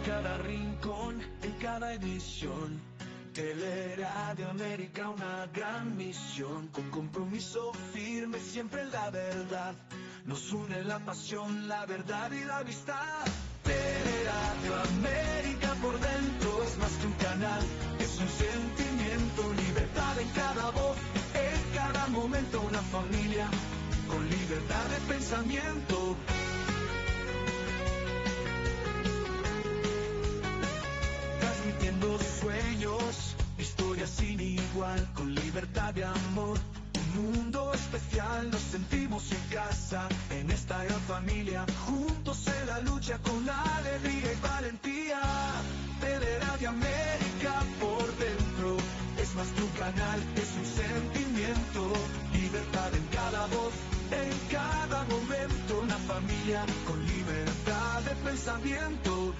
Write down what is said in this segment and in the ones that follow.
cada rincón, en cada edición. Teleradio América, una gran misión, con compromiso firme, siempre la verdad. Nos une la pasión, la verdad y la amistad. Teleradio América, por dentro es más que un canal, es un sentimiento, libertad en cada voz, en cada momento una familia, con libertad de pensamiento. Transmitiendo sueños, historias sin igual, con libertad de amor. Un mundo especial, nos sentimos en casa, en esta gran familia, juntos en la lucha con alegría y valentía. Teleradio América, por dentro, es más que un canal, es un sentimiento, libertad en cada voz, en cada momento, una familia con libertad de pensamiento.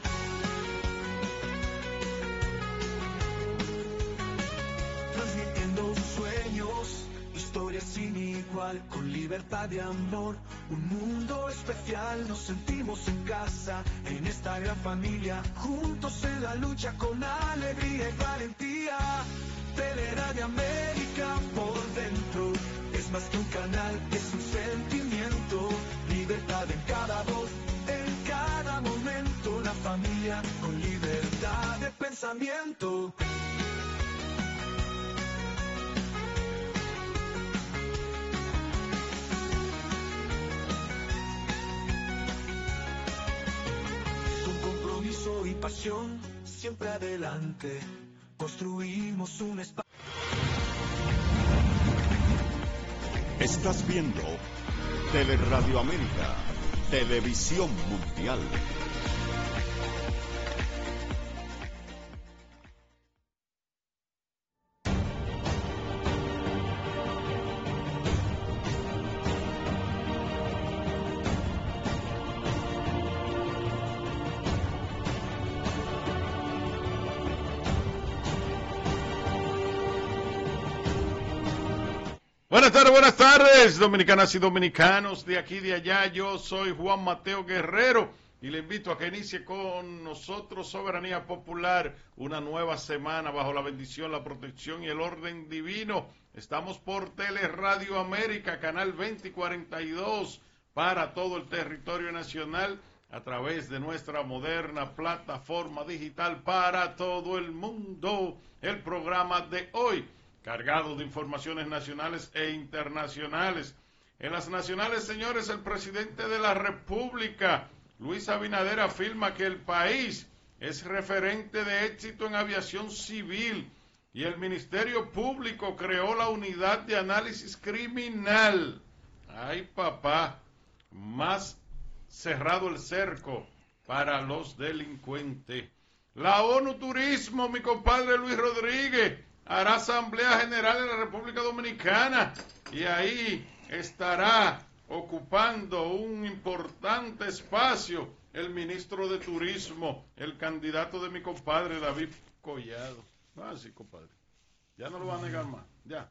Transmitiendo sueños, historias sin igual, con libertad de amor, un mundo especial, nos sentimos en casa, en esta gran familia, juntos en la lucha con alegría y valentía. Teleradio América, por dentro, es más que un canal, es un sentimiento, libertad en cada voz, en cada momento, una familia con libertad de pensamiento. Y pasión, siempre adelante, construimos un espacio. Estás viendo Teleradio América, Televisión Mundial. Buenas tardes, dominicanas y dominicanos de aquí y de allá. Yo soy Juan Mateo Guerrero y le invito a que inicie con nosotros Soberanía Popular, una nueva semana bajo la bendición, la protección y el orden divino. Estamos por Teleradio América, canal 20 y 42, para todo el territorio nacional, a través de nuestra moderna plataforma digital para todo el mundo. El programa de hoy, cargado de informaciones nacionales e internacionales. En las nacionales, señores, el presidente de la República, Luis Abinader, afirma que el país es referente de éxito en aviación civil y el Ministerio Público creó la unidad de análisis criminal. Ay, papá, más cerrado el cerco para los delincuentes. La ONU Turismo, mi compadre Luis Rodríguez, hará Asamblea General en la República Dominicana y ahí estará ocupando un importante espacio el ministro de Turismo, el candidato de mi compadre David Collado. Ah, sí, compadre. Ya no lo va a negar más. Ya.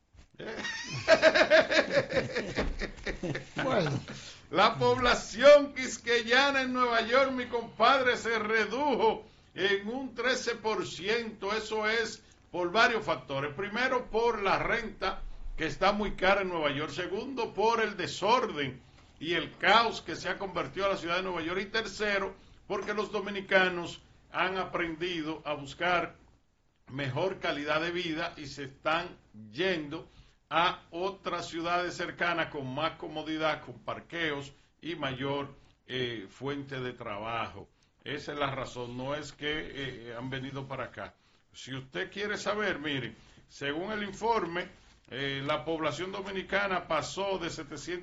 Bueno. La población quisqueyana en Nueva York, mi compadre, se redujo en un 13%. Eso es por varios factores. Primero, por la renta, que está muy cara en Nueva York. Segundo, por el desorden y el caos que se ha convertido a la ciudad de Nueva York. Y tercero, porque los dominicanos han aprendido a buscar mejor calidad de vida y se están yendo a otras ciudades cercanas con más comodidad, con parqueos y mayor fuente de trabajo. Esa es la razón, no es que han venido para acá. Si usted quiere saber, mire, según el informe, la población dominicana pasó de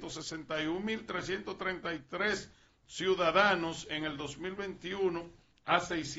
761.333 ciudadanos en el 2021 a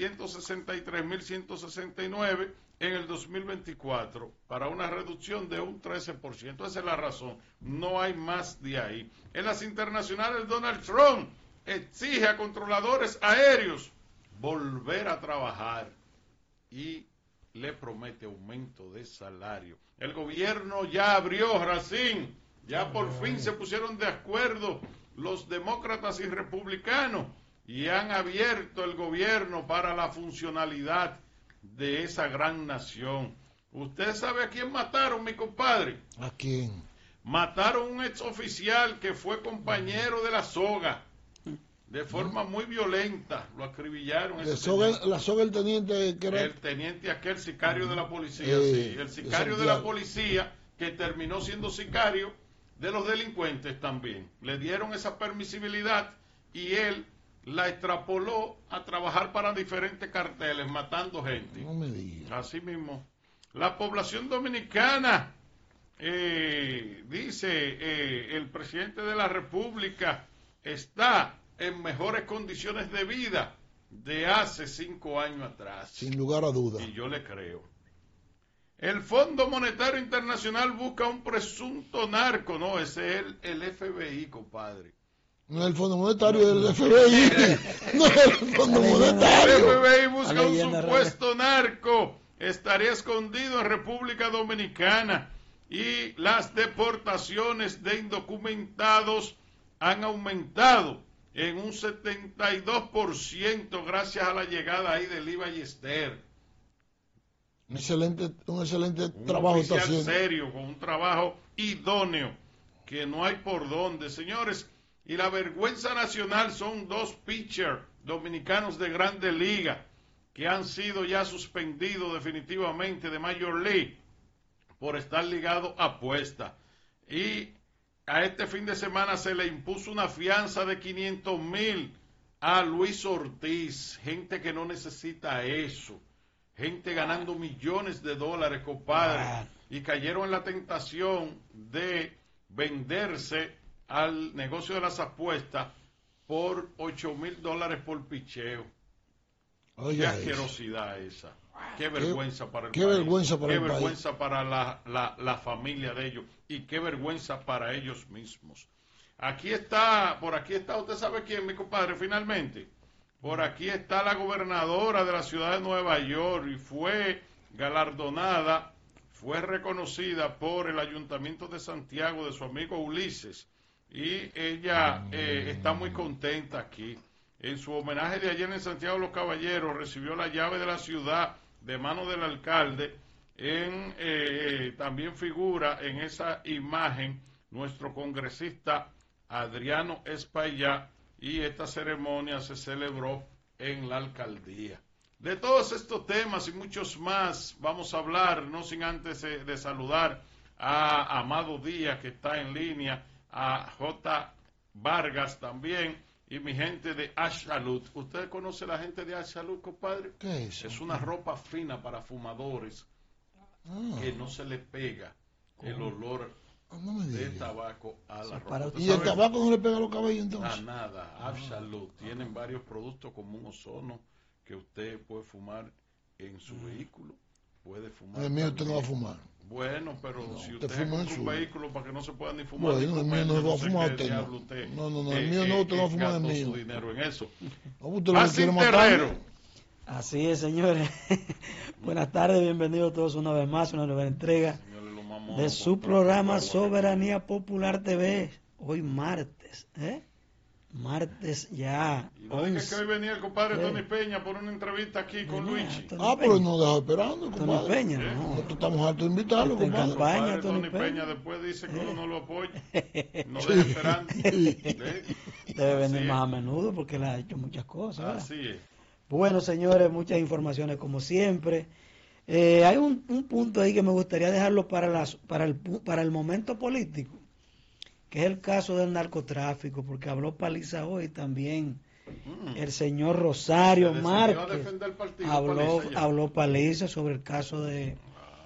663.169 en el 2024, para una reducción de un 13%. Esa es la razón, no hay más de ahí. En las internacionales, Donald Trump exige a controladores aéreos volver a trabajar y le promete aumento de salario. El gobierno ya abrió, Racín, ya por fin se pusieron de acuerdo los demócratas y republicanos y han abierto el gobierno para la funcionalidad de esa gran nación. ¿Usted sabe a quién mataron, mi compadre? ¿A quién? Mataron a un exoficial que fue compañero de la soga, de forma muy violenta, lo acribillaron. La soga el teniente que era... El teniente aquel sicario de la policía, sí, el sicario de la policía que terminó siendo sicario de los delincuentes también. Le dieron esa permisibilidad y él la extrapoló a trabajar para diferentes carteles, matando gente. No me digas. Así mismo. La población dominicana, dice el presidente de la República, está en mejores condiciones de vida de hace 5 años atrás. Sin lugar a dudas. Y yo le creo. El Fondo Monetario Internacional busca un presunto narco. No, ese es el FBI, compadre. No es el Fondo Monetario del FBI. No es el Fondo Monetario. El FBI busca un supuesto narco. Estaría escondido en República Dominicana. Y las deportaciones de indocumentados han aumentado en un 72% gracias a la llegada ahí de Lee Ballester. Un excelente trabajo está haciendo. Serio, con un trabajo idóneo, que no hay por dónde, señores. Y la vergüenza nacional son 2 pitchers dominicanos de Grandes Ligas que han sido ya suspendidos definitivamente de Major League por estar ligados a apuestas. Y a este fin de semana se le impuso una fianza de 500,000 a Luis Ortiz, gente que no necesita eso. Gente ganando millones de dólares, compadre, y cayeron en la tentación de venderse al negocio de las apuestas por $8,000 por picheo. Qué asquerosidad esa. Qué vergüenza para el país. Qué vergüenza para la familia de ellos. Y qué vergüenza para ellos mismos. Por aquí está, ¿usted sabe quién, mi compadre? Finalmente. Por aquí está la gobernadora de la ciudad de Nueva York y fue galardonada, fue reconocida por el Ayuntamiento de Santiago, de su amigo Ulises. Y ella está muy contenta aquí. En su homenaje de ayer en Santiago de los Caballeros, recibió la llave de la ciudad de manos del alcalde. También figura en esa imagen nuestro congresista Adriano Espaillá. Y esta ceremonia se celebró en la alcaldía. De todos estos temas y muchos más vamos a hablar, no sin antes de saludar a Amado Díaz, que está en línea, a J. Vargas también, y mi gente de Ash Salud. ¿Usted conoce la gente de Ash Salud, compadre? ¿Qué es eso? Es una ropa fina para fumadores que no se le pega el olor de tabaco a la ropa. ¿Y el tabaco no le pega a los cabellos entonces? A nada, Absolut. Tienen varios productos como un ozono que usted puede fumar en su vehículo. Puede fumar. El mío usted no va a fumar. Bueno, pero no, si usted fuma en un vehículo para que no se pueda ni fumar. Bueno, el mío no va a fumar usted. No, el mío no, usted no va a fumar el mío. Su dinero en eso. Usted lo quiere matar. Así es, señores. Buenas tardes, bienvenidos todos una vez más, una nueva entrega de su programa Soberanía Popular TV. Hoy martes, martes ya. Y no dije que hoy venía el compadre Tony Peña por una entrevista aquí con Luigi. Pero nos dejó esperando, compadre. Tony Peña, no. Nosotros estamos hartos de invitarlo, en compadre. campaña, Tony Peña después dice que uno no lo apoya. No deja esperando. Debe venir más a menudo porque él ha hecho muchas cosas, ¿verdad? Así es. Bueno, señores, muchas informaciones como siempre. Hay un punto ahí que me gustaría dejarlo para el momento político, que es el caso del narcotráfico, porque habló Paliza hoy también. El señor Rosario Márquez habló Paliza sobre el caso de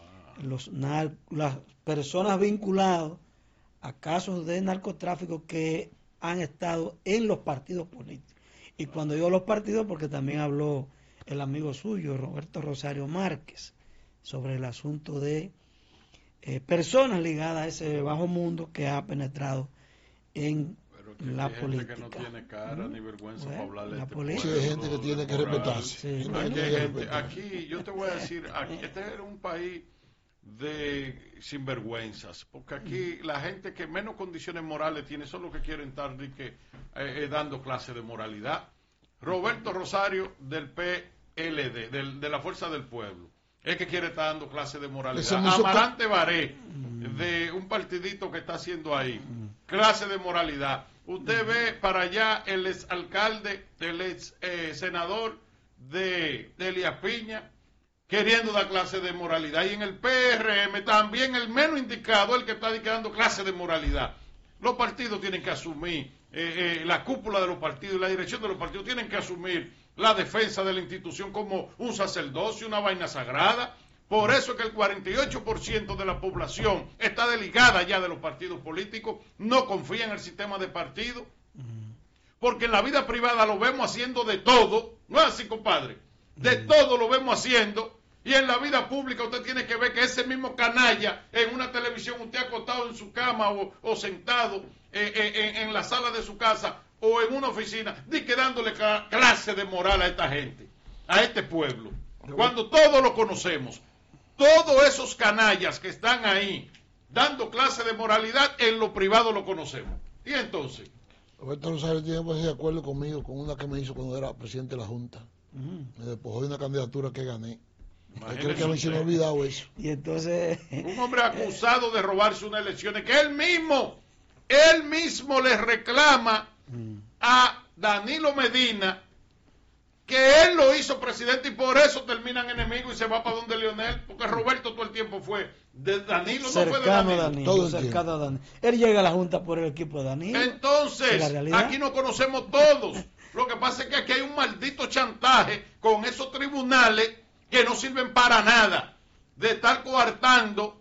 las personas vinculadas a casos de narcotráfico que han estado en los partidos políticos. Y cuando digo los partidos, porque también habló el amigo suyo, Roberto Rosario Márquez, sobre el asunto de personas ligadas a ese bajo mundo que ha penetrado en la política. Hay gente que no tiene cara ni vergüenza para hablar de la política. Sí, hay gente que tiene que respetarse. Sí. Aquí, yo te voy a decir, este es un país de sinvergüenzas, porque aquí la gente que menos condiciones morales tiene son los que quieren estar dando clases de moralidad. Roberto Rosario del PLD, de la Fuerza del Pueblo, es que quiere estar dando clase de moralidad. Amarante Baré, de un partidito que está haciendo ahí, clase de moralidad. Usted ve para allá el exalcalde, el ex senador de Elías Piña, queriendo dar clase de moralidad. Y en el PRM también el menos indicado, el que está dando clase de moralidad. Los partidos tienen que asumir, la cúpula de los partidos y la dirección de los partidos tienen que asumir la defensa de la institución como un sacerdocio, una vaina sagrada. Por eso es que el 48% de la población está desligada ya de los partidos políticos, no confía en el sistema de partidos, porque en la vida privada lo vemos haciendo de todo, no es así, compadre, de todo lo vemos haciendo, y en la vida pública usted tiene que ver que ese mismo canalla en una televisión, usted acostado en su cama o sentado en la sala de su casa o en una oficina, di que dándole clase de moral a esta gente, a este pueblo, cuando todos lo conocemos. Todos esos canallas que están ahí dando clase de moralidad, en lo privado lo conocemos. Y entonces, Roberto Rosario tiene pues de acuerdo conmigo con una que me hizo cuando era presidente de la Junta. Me despojó de una candidatura que gané. Creo que a mí se me ha olvidado eso. Y entonces... un hombre acusado de robarse unas elecciones que él mismo le reclama a Danilo Medina que él lo hizo presidente y por eso terminan enemigos y se va para donde Leonel, porque Roberto todo el tiempo fue de Danilo, cercano, no fue de Danilo. Danilo cercano a Danilo. Él llega a la Junta por el equipo de Danilo. Entonces, aquí nos conocemos todos. Lo que pasa es que aquí hay un maldito chantaje con esos tribunales que no sirven para nada, de estar coartando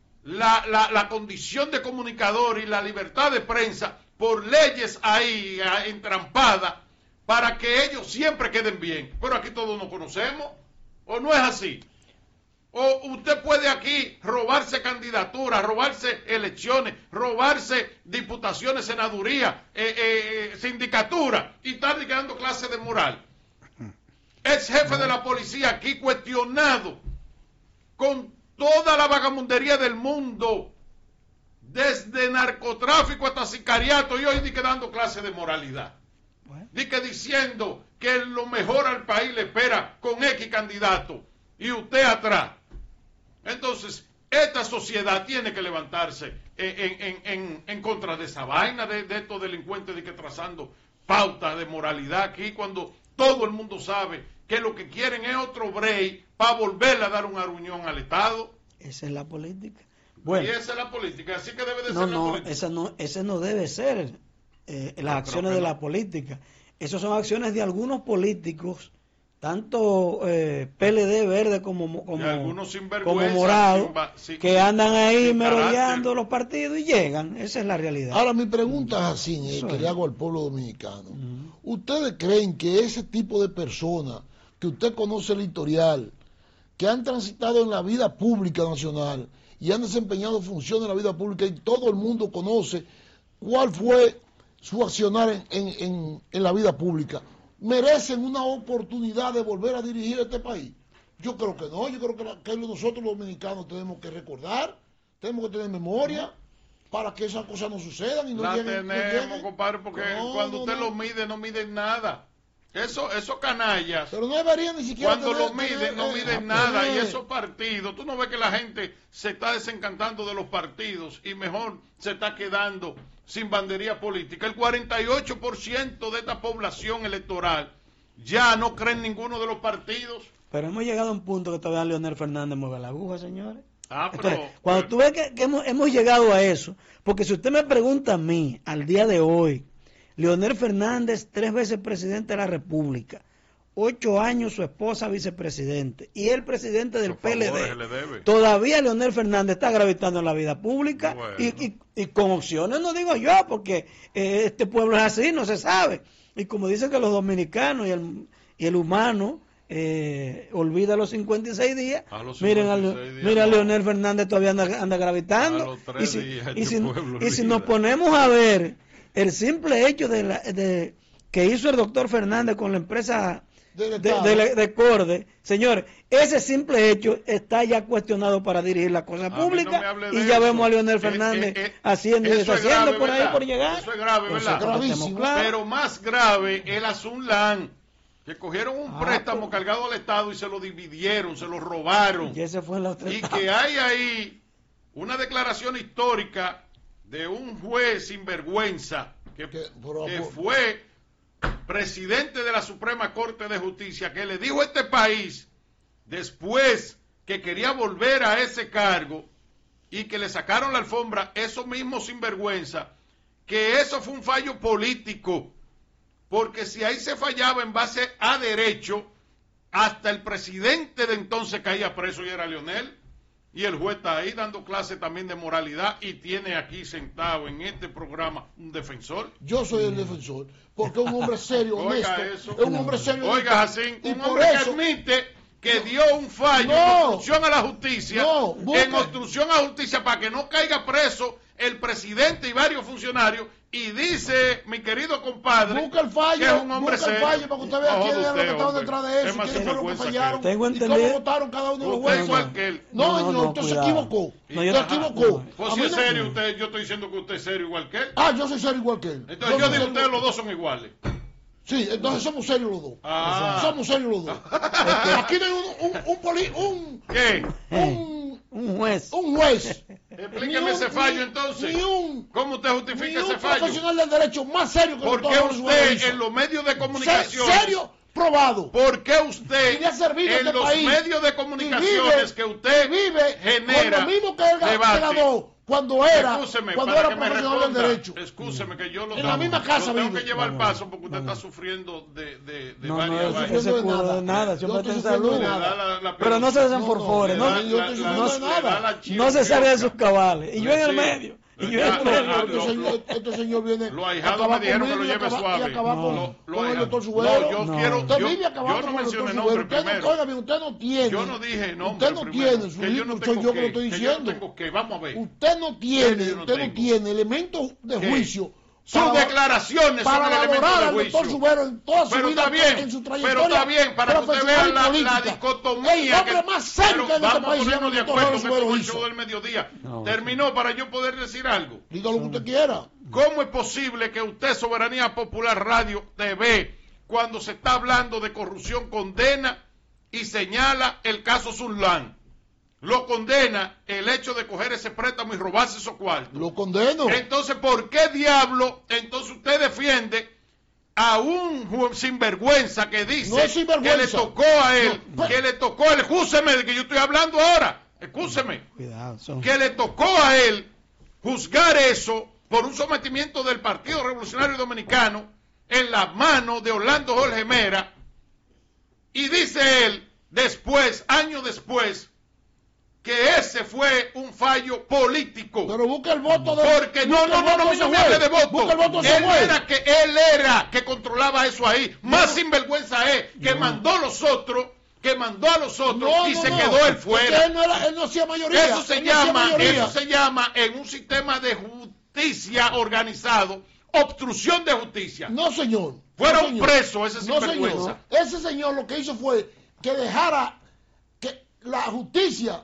la condición de comunicador y la libertad de prensa por leyes ahí entrampadas, para que ellos siempre queden bien. Pero aquí todos nos conocemos, ¿o no es así? O usted puede aquí robarse candidaturas, robarse elecciones, robarse diputaciones, senaduría, sindicatura, y estar dando clases de moral. Es jefe de la policía aquí cuestionado con toda la vagamundería del mundo, desde narcotráfico hasta sicariato, y hoy dando clases de moralidad. Ni que diciendo que lo mejor al país le espera con X candidato y usted atrás. Entonces, esta sociedad tiene que levantarse en contra de esa vaina de estos delincuentes de que trazando pautas de moralidad aquí, cuando todo el mundo sabe que lo que quieren es otro break para volverle a dar un aruñón al Estado. Esa es la política. Bueno, y esa es la política, así que debe de ser la política. Ese no debe ser las acciones de la política. Esas son acciones de algunos políticos, tanto PLD verde como morado, que andan ahí merodeando los partidos y llegan. Esa es la realidad. Ahora mi pregunta es así, que le hago al pueblo dominicano. ¿Ustedes creen que ese tipo de personas que usted conoce el historial, que han transitado en la vida pública nacional y han desempeñado funciones en la vida pública y todo el mundo conoce cuál fue su accionar en la vida pública, merecen una oportunidad de volver a dirigir este país? Yo creo que no. Yo creo que nosotros los dominicanos tenemos que recordar, tenemos que tener memoria para que esas cosas no sucedan y no la lleguen. Tenemos, compadre, porque cuando usted lo mide, no miden nada. Esos canallas, pero no deberían ni siquiera cuando lo miden, no miden nada. Y esos partidos, tú no ves que la gente se está desencantando de los partidos y mejor se está quedando sin bandería política. El 48% de esta población electoral ya no cree en ninguno de los partidos. Pero hemos llegado a un punto que todavía Leonel Fernández mueve la aguja, señores. Pero cuando tú ves que hemos llegado a eso, porque si usted me pregunta a mí, al día de hoy, Leonel Fernández, 3 veces presidente de la República, 8 años su esposa vicepresidente, y el presidente del PLD, todavía Leonel Fernández está gravitando en la vida pública, y con opciones, no digo yo, porque este pueblo es así, no se sabe. Y como dicen que los dominicanos y el humano olvida los 56 días, miren a Leonel Fernández todavía anda gravitando. Y si nos ponemos a ver el simple hecho que hizo el doctor Fernández con la empresa de Corde, señores, ese simple hecho está ya cuestionado para dirigir la cosa pública, y ya vemos a Leonel Fernández haciendo y deshaciendo por ahí por llegar. Eso es grave, ¿verdad? Eso es gravísimo. Pero más grave el Azulán, Que cogieron un préstamo cargado al Estado y se lo dividieron, se lo robaron. Y ese fue en la otra Y etapa. que hay ahí una declaración histórica de un juez sinvergüenza que fue presidente de la Suprema Corte de Justicia, que le dijo a este país, después que quería volver a ese cargo y que le sacaron la alfombra, esos mismos sinvergüenza, que eso fue un fallo político, porque si ahí se fallaba en base a derecho, hasta el presidente de entonces caía preso y era Leonel, y el juez está ahí dando clases también de moralidad y tiene aquí sentado en este programa un defensor. Yo soy el defensor, porque es un hombre serio, honesto, eso. es un hombre serio. Oiga, Jacín, y un por hombre que eso, admite que dio un fallo en obstrucción a la justicia, en obstrucción a la justicia para que no caiga preso el presidente y varios funcionarios, y dice mi querido compadre busca el fallo, que es un hombre serio. para que usted vea quién era los que estaban detrás de eso, quiénes fueron los que fallaron, Tengo y entendido. cómo votaron cada uno de los Usted jueces. igual que él. No, señor, no, usted se cuidado. equivocó. No, yo Se no- equivocó. Pues A si mí es no- serio usted, yo estoy diciendo que usted es serio igual que él. yo soy serio igual que él. Entonces yo soy digo serio ustedes los dos son iguales. Sí, entonces somos serios los dos. Ah. Somos serios los dos. Aquí no hay ¿Qué? Un juez. un juez. Explíqueme ese fallo entonces. ¿Cómo usted Ni justifica un ese fallo? profesional del derecho más serio que ¿Por el qué doctor Jesús usted hizo. en los medios de Se- comunicación? serio, probado. ¿Por qué Y usted le ha servido a en este los país. medios de Y comunicaciones que usted vive genera con lo mismo que él debate? ganó cuando era Excúseme, cuando para era que me profesional del responda. derecho. Excúseme que yo lo En la misma casa lo tengo vive. que llevar Vamos, paso porque usted está sufriendo de No, varias no, vainas. ese cura de nada, Yo siempre estoy está en sufriendo salud. de Le nada. da la Pero no se desenforfore, No, ¿no? yo estoy sufriendo de nada. No se salga de sus cabales. Y yo en el Sí. medio. Y yo en el medio. Este señor viene Los a ahijados acabar me dijeron que conmigo lo y lleve acabar- suave. y acabar con el doctor Subero. No, yo No. quiero. Usted Yo, vive acabando yo no con el mencioné doctor nombre Subero. Usted primero. no, oiga bien, usted no tiene. Yo no dije nombre Usted no primero. tiene, su Que yo no hijo, tengo soy yo que lo estoy que yo diciendo. no tengo que. Vamos a ver. Usted no tiene, yo no usted no tengo. tiene elementos de ¿Qué? juicio. Sus para- declaraciones son para el elemento valorar de al doctor juicio. Subero en toda su Pero vida, está bien, en su pero trayectoria está bien, para que usted vea profesional y la política. dicotomía. El hombre más serio que en este vamos a país se llama ponernos de el doctor acuerdo que Subero todo el hizo. show del mediodía No, terminó para yo poder decir algo. Diga lo que usted quiera. ¿Cómo es posible que usted, Soberanía Popular Radio TV, cuando se está hablando de corrupción, condena y señala el caso Sunlan? Lo condena el hecho de coger ese préstamo y robarse esos cuartos. Lo condeno. Entonces, ¿por qué diablo entonces usted defiende a un sinvergüenza que dice No es sinvergüenza. que le tocó a él, No, que le tocó a él, escúcheme de que yo estoy hablando ahora, escúcheme, Cuidado, son. que le tocó a él juzgar eso por un sometimiento del Partido Revolucionario Dominicano en las manos de Orlando Jorge Mera, y dice él después, años después, que ese fue un fallo político. Pero busca el voto de. Porque no me hable de voto. Busca el voto de ese juez. Él era que controlaba eso ahí. Más sinvergüenza es que mandó a los otros, y se quedó él fuera. Porque él no hacía mayoría. Eso se Él no hacía mayoría. llama en un sistema de justicia organizado, obstrucción de justicia. No, señor. Fuera No, un señor. preso ese No, sinvergüenza. señor. Ese señor lo que hizo fue que dejara que la justicia,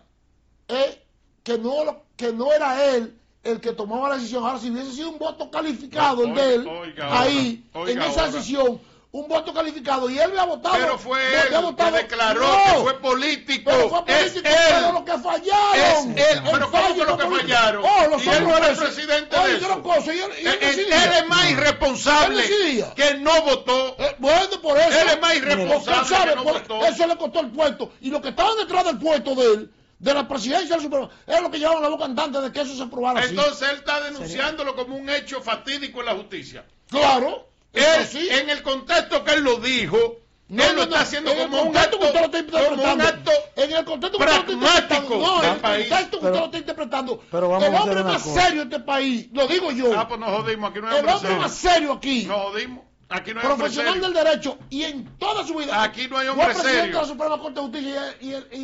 que no era él el que tomaba la decisión. Ahora, si hubiese sido un voto calificado el de él, ahí, en esa decisión, un voto calificado, y él había votado. Pero fue había él votado, que declaró no, que fue político. pero fue político, pero lo que fallaron. Es él. Pero ¿cómo fue lo que fallaron? Y él no era el presidente de eso. Él es más irresponsable Él decidía. que no votó. Bueno, por eso. Él es más irresponsable Usted sabe, que no votó. eso le costó el puesto. Y los que estaban detrás del puesto de él, de la presidencia del Supremo, era lo que llevaban la boca andante de que eso se aprobara así. Entonces él está denunciándolo como un hecho fatídico en la justicia. Claro. Él, sí. en el contexto que él lo dijo, él lo está haciendo en el como un contexto acto, que usted lo está interpretando. En el contexto que usted lo está pragmático interpretando. No, en del el país. contexto que usted lo está interpretando. Pero vamos el a hacer hombre una más cosa. serio de este país, lo digo yo. Ah, pues nos jodimos, aquí no hay El hombre hombre serio. más serio aquí. Nos jodimos, aquí no hay hombre Profesional serio. del derecho y en toda su vida. Aquí no hay hombre fue presidente serio. de la Suprema Corte de Justicia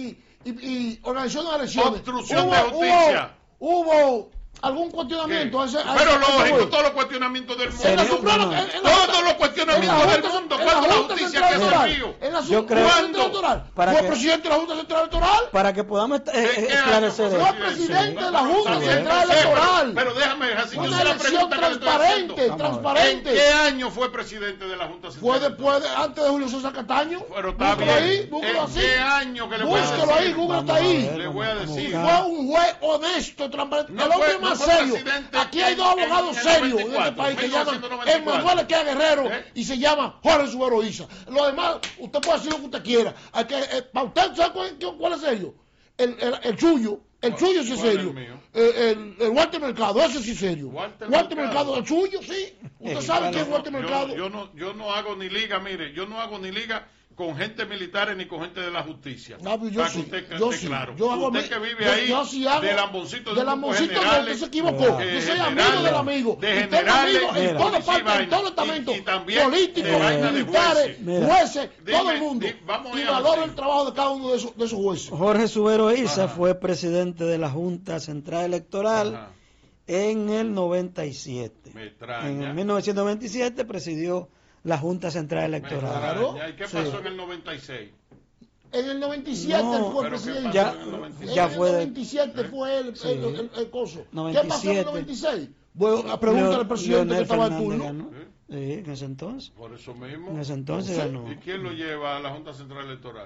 y organizó unas elecciones. Obstrucción de justicia. Hubo algún cuestionamiento a ese. Pero a ese lógico, juez. todos los cuestionamientos del En la mundo. Suprema, No, no. en la- Todos los en la cuestionamiento del mundo. ¿Cuándo la justicia que ha servido? En la Yo creo- Junta Central Electoral. ¿Fue presidente de la Junta Central Electoral? Para que podamos esclarecer año eso. Fue presidente de la Junta Está bien, Central no sé, Electoral. pero déjame, así yo Una sé la elección pregunta que le estoy haciendo. transparente, ¿En transparente. qué año fue presidente de la Junta Central? Fue después, antes de Julio César Castaño. Pero está Búsquelo bien. ahí, búsquelo ¿En así. qué año que le voy a decir? Búsquelo ahí, Google está Vamos a ahí. ver, Le voy a vamos decir. Y buscar. fue un juez honesto, transparente. No El hombre fue- no más fue serio. presidente Aquí hay dos en abogados el serios en 94, este país que llaman 1994. Emmanuel Equea Guerrero y se llama Jorge Subero Isa. Lo demás, usted puede decir lo que usted quiera. Hay que, para usted, ¿sabe cuál es serio? El suyo. El suyo sí es ¿Cuál es serio. el mío? El Walter Mercado, ese sí es serio. Walter Walter Mercado. Mercado, el suyo, sí. Usted sabe quién es Walter Mercado. Yo no hago ni liga, mire, yo no hago ni liga con gente militar ni con gente de la justicia. No, pero yo Para que sí, usted yo esté sí. claro. Yo hago usted mi- que vive yo- ahí yo sí hago- de Lamboncito, de Lamboncito, no, usted se equivocó. Yo soy amigo del amigo. de Y tengo generales, amigos en de todas policía y partes, en todos los vaina, estamentos, y también políticos, de vaina de militares, jueces. jueces, Dime, todo el mundo. vamos a Y ir a valoro así. el trabajo de cada uno de esos jueces. Jorge Subero Isa Ajá. fue presidente de la Junta Central Electoral Ajá. en el 97. Me extraña. En el 1997 presidió la Junta Central Me Electoral. extraña. ¿Y qué Sí. pasó en el 96? En el 97 No, él fue pero ¿qué presidente. pasó Ya- en el 97? En ya el fue de- 97 fue el coso. ¿Qué pasó en 97. el 96? Bueno, pregúntale al presidente Leonel que estaba en Fernández turno. ganó. Sí, en ese entonces. Por eso mismo. En ese entonces Sí. ganó. ¿Y quién lo lleva a la Junta Central Electoral?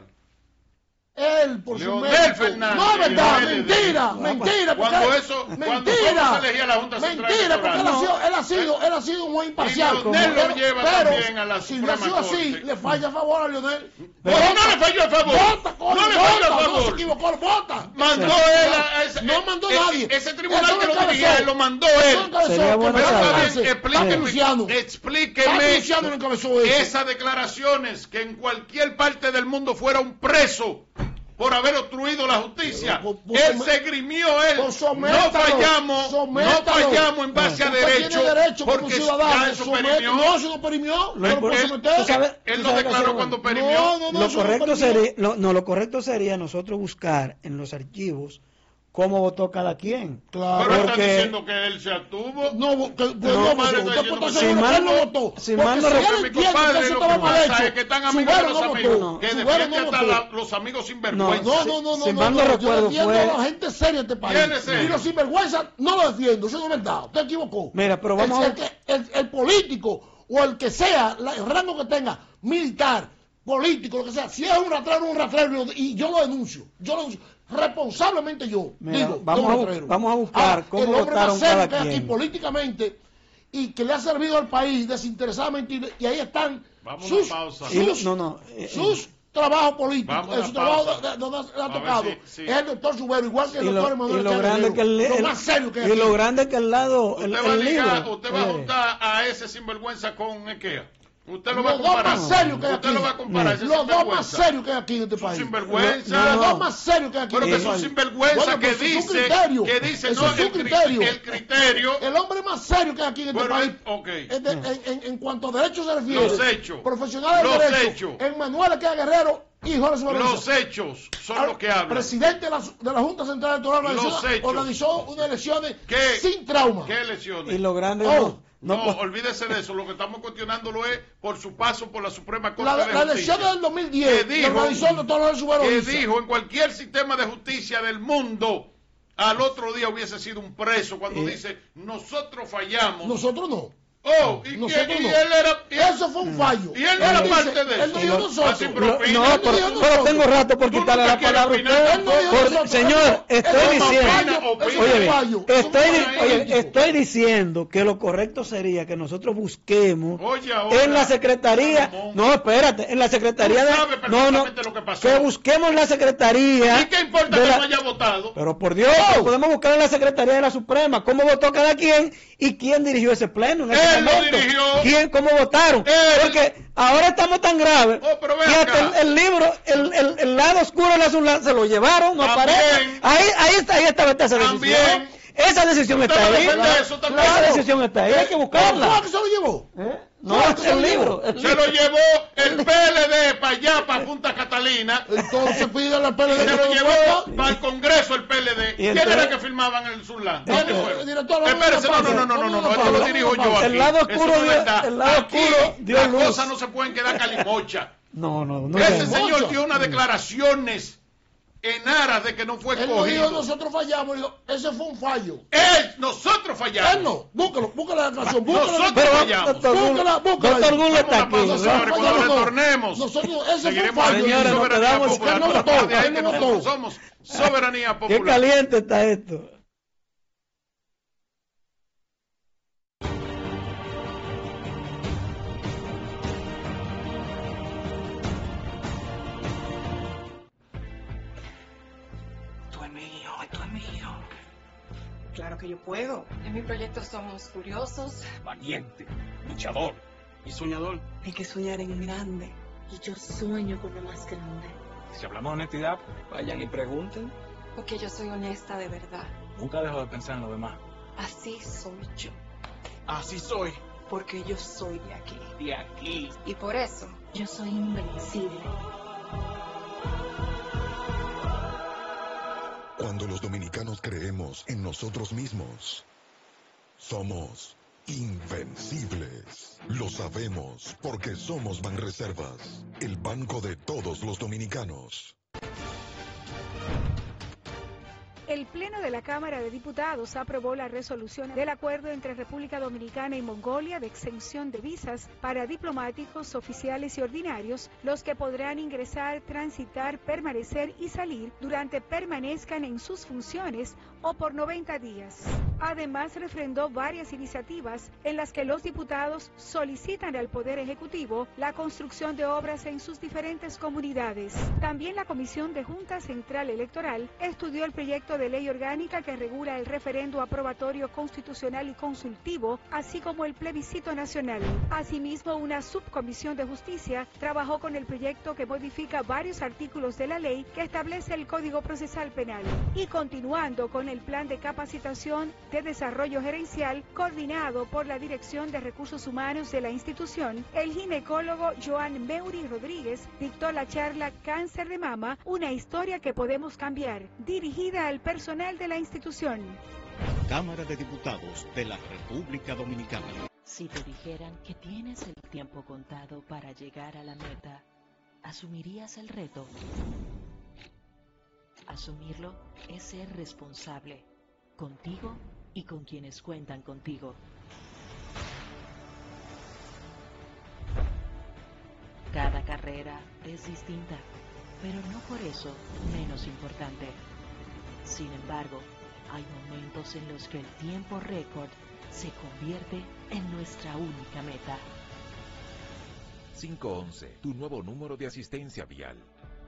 Él, por su Leonel mérito. Fernández. No, es verdad, Leonel, mentira, de- mentira. Cuando porque- eso, cuando mentira, se elegía la Junta Central mentira, porque Electoral. él ha sido un buen imparcial. Y Leonel lo lleva también a la si Suprema no ha sido así, Corte. le falla a favor a Leonel. Pero no le falló a favor. Vota, coño, No le falló a vota, no se favor. equivocó, vota. Mandó Sí. él a ese. No mandó nadie. Ese tribunal Eso que lo lo dirigía, encabezó. él lo mandó Eso él. lo encabezó, Sería bueno pero saber. está Está bien, Papi Luciano. Papi explíqueme Luciano lo encabezó eso. esas declaraciones que en cualquier parte del mundo fuera un preso por haber obstruido la justicia. Él se grimió, él. Pues No fallamos en base a Usted derecho, tiene derecho como porque ciudadano. ya eso Somete- perimió. No, eso no perimió. Lo No lo puede impor- someter. tú sabes- Él tú lo sabes que declaró eso- cuando perimió. No, Lo eso no correcto perimió. sería, lo correcto sería nosotros buscar en los archivos cómo votó cada quien. Claro. Pero él está Porque- diciendo que él se abstuvo. No, que, pues No, no, padre, usted está puede estar diciendo seguro que- que él no Si votó. mal- si Porque mal no si él recuerdo, Mi entiende que compadre, eso lo estaba que mal pasa hecho, es que están amigos de Subero los no amigos, votó. que Subero defienden no hasta votó. los amigos No, sinvergüenza. No, Si mal no yo recuerdo, defiendo fue- a la gente seria de este país. ¿Quién es serio? Y los sinvergüenzas no lo defiendo, eso no es verdad. Usted equivocó. Mira, pero vamos a- el político o el que sea, el rango que tenga, militar, político, lo que sea, si es un rastrero, y yo lo denuncio. Responsablemente yo. Mira, digo, vamos no a rastrero. vamos a buscar Ahora, cómo el hombre votaron más serio cada que hay aquí quien. políticamente y que le ha servido al país desinteresadamente y ahí están Vamos a sus, una pausa. sus trabajos políticos, Vamos a una su trabajo pausa. donde le ha A ver tocado si- es el doctor Subero, igual que el Y doctor lo Emanuel Equea grande que Guerrero, el lo más serio que hay y lo aquí. grande que el lado Usted el va a ligar, libro. usted va a juntar a ese sinvergüenza con Equea. Usted lo va a Los dos comparar. más serios que hay Usted aquí. lo va a comparar. ese Los dos más sinvergüenza. serios que hay aquí en este Su país. sinvergüenza. Los No. dos más serios que hay aquí Pero en que este es un país. sinvergüenza Bueno, que pues, es su dice, criterio. que dice, Ese no, es su el criterio. criterio. El hombre más serio que hay aquí en este Bueno, país. ok. En cuanto a derechos se refiere. Los hechos. Profesionales Los de derecho. hechos. Emmanuel Equea Guerrero y Jorge Subero Los Isa. hechos son los que hablan. Presidente de la Junta Central Electoral Los hechos. organizó unas elecciones ¿Qué? sin trauma. ¿Qué elecciones? Y lo grande Oh, No, pues, olvídese de eso. Lo que estamos cuestionándolo es por su paso por la Suprema Corte La de Justicia. elección del 2010 Que dijo- que organizó el doctor Jorge Subero que Isa. dijo en cualquier sistema de justicia del mundo, al otro día hubiese sido un preso cuando dice, nosotros fallamos. Nosotros no. Oh, y Nosotros él no. era... Eso fue un fallo. Y él no era dice- parte de Él eso. no dijo nosotros. Así no, propina. Él no dijo pero nosotros. tengo rato por Tú quitarle nunca la quieres palabra a opinar usted. tampoco. Él no dijo nosotros. Señor, estoy Eso es un diciendo, fallo, eso es un oye bien, fallo, eso es un fallo político. estoy diciendo que lo correcto sería que nosotros busquemos Oye, ahora, en la secretaría, Ramón. no, espérate, en la secretaría Tú de, sabes perfectamente lo que pasó. que busquemos la secretaría. ¿Y qué importa de que la- no haya votado? Pero por Dios, pero podemos buscar en la Secretaría de la Suprema cómo votó cada quien y quién dirigió ese pleno en ese Él lo momento. dirigió. ¿Quién, cómo votaron? Él. Porque ahora estamos tan graves Oh, pero ven que hasta acá. el libro, el lado oscuro del azul se lo llevaron, no También. aparece. Ahí está esa También. decisión. Esa decisión está ahí. Eso también. Esa decisión está ahí, hay que buscarla. ¿Cómo que se lo llevó? No, el libro. Se lo llevó el PLD para allá, para Punta Catalina. Entonces pide a la PLD. Se lo llevó para el Congreso el PLD. ¿Quién era que firmaban el Surland? ¿Dónde fueron? Espérese, no, esto lo dirijo yo aquí. El lado oscuro, dio luz. Las cosas no se pueden quedar calimocha. No. Ese señor dio unas declaraciones en aras de que no fue Él no dijo, escogido. nosotros fallamos, dijo, ese fue un fallo. Nosotros fallamos. Él no, búscala la declaración, Nosotros fallamos. Búscala. Doctor Gunn está aquí. Señores, cuando retornemos, Nosotros, ese seguiremos fue un fallo. Señores, nos soberanía quedamos- popular. él no Pero votó, de ahí él que no nosotros votó. somos soberanía Qué popular. caliente está esto. Esto es mío. Claro que yo puedo. En mi proyecto somos curiosos. Valiente, luchador y soñador. Hay que soñar en grande. Y yo sueño con lo más grande. Si hablamos de honestidad, vayan y pregunten. Porque yo soy honesta de verdad. Nunca dejo de pensar en lo demás. Así soy yo. Así soy. Porque yo soy de aquí. De aquí. Y por eso Yo soy invencible. Cuando los dominicanos creemos en nosotros mismos, somos invencibles. Lo sabemos porque somos Banreservas, el banco de todos los dominicanos. El Pleno de la Cámara de Diputados aprobó la resolución del acuerdo entre República Dominicana y Mongolia de exención de visas para diplomáticos, oficiales y ordinarios, los que podrán ingresar, transitar, permanecer y salir durante permanezcan en sus funciones o por 90 días. Además, refrendó varias iniciativas en las que los diputados solicitan al Poder Ejecutivo la construcción de obras en sus diferentes comunidades. También la Comisión de Junta Central Electoral estudió el proyecto de ley orgánica que regula el referendo aprobatorio constitucional y consultivo, así como el plebiscito nacional. Asimismo, una subcomisión de justicia trabajó con el proyecto que modifica varios artículos de la ley que establece el Código Procesal Penal. Y continuando con el plan de capacitación de desarrollo gerencial coordinado por la Dirección de Recursos Humanos de la institución, el ginecólogo Joan Meuri Rodríguez dictó la charla Cáncer de Mama, una historia que podemos cambiar, dirigida al personal de la institución. Cámara de Diputados de la República Dominicana. Si te dijeran que tienes el tiempo contado para llegar a la meta, ¿asumirías el reto? Asumirlo es ser responsable, contigo y con quienes cuentan contigo. Cada carrera es distinta, pero no por eso menos importante. Sin embargo, hay momentos en los que el tiempo récord se convierte en nuestra única meta. 511, tu nuevo número de asistencia vial.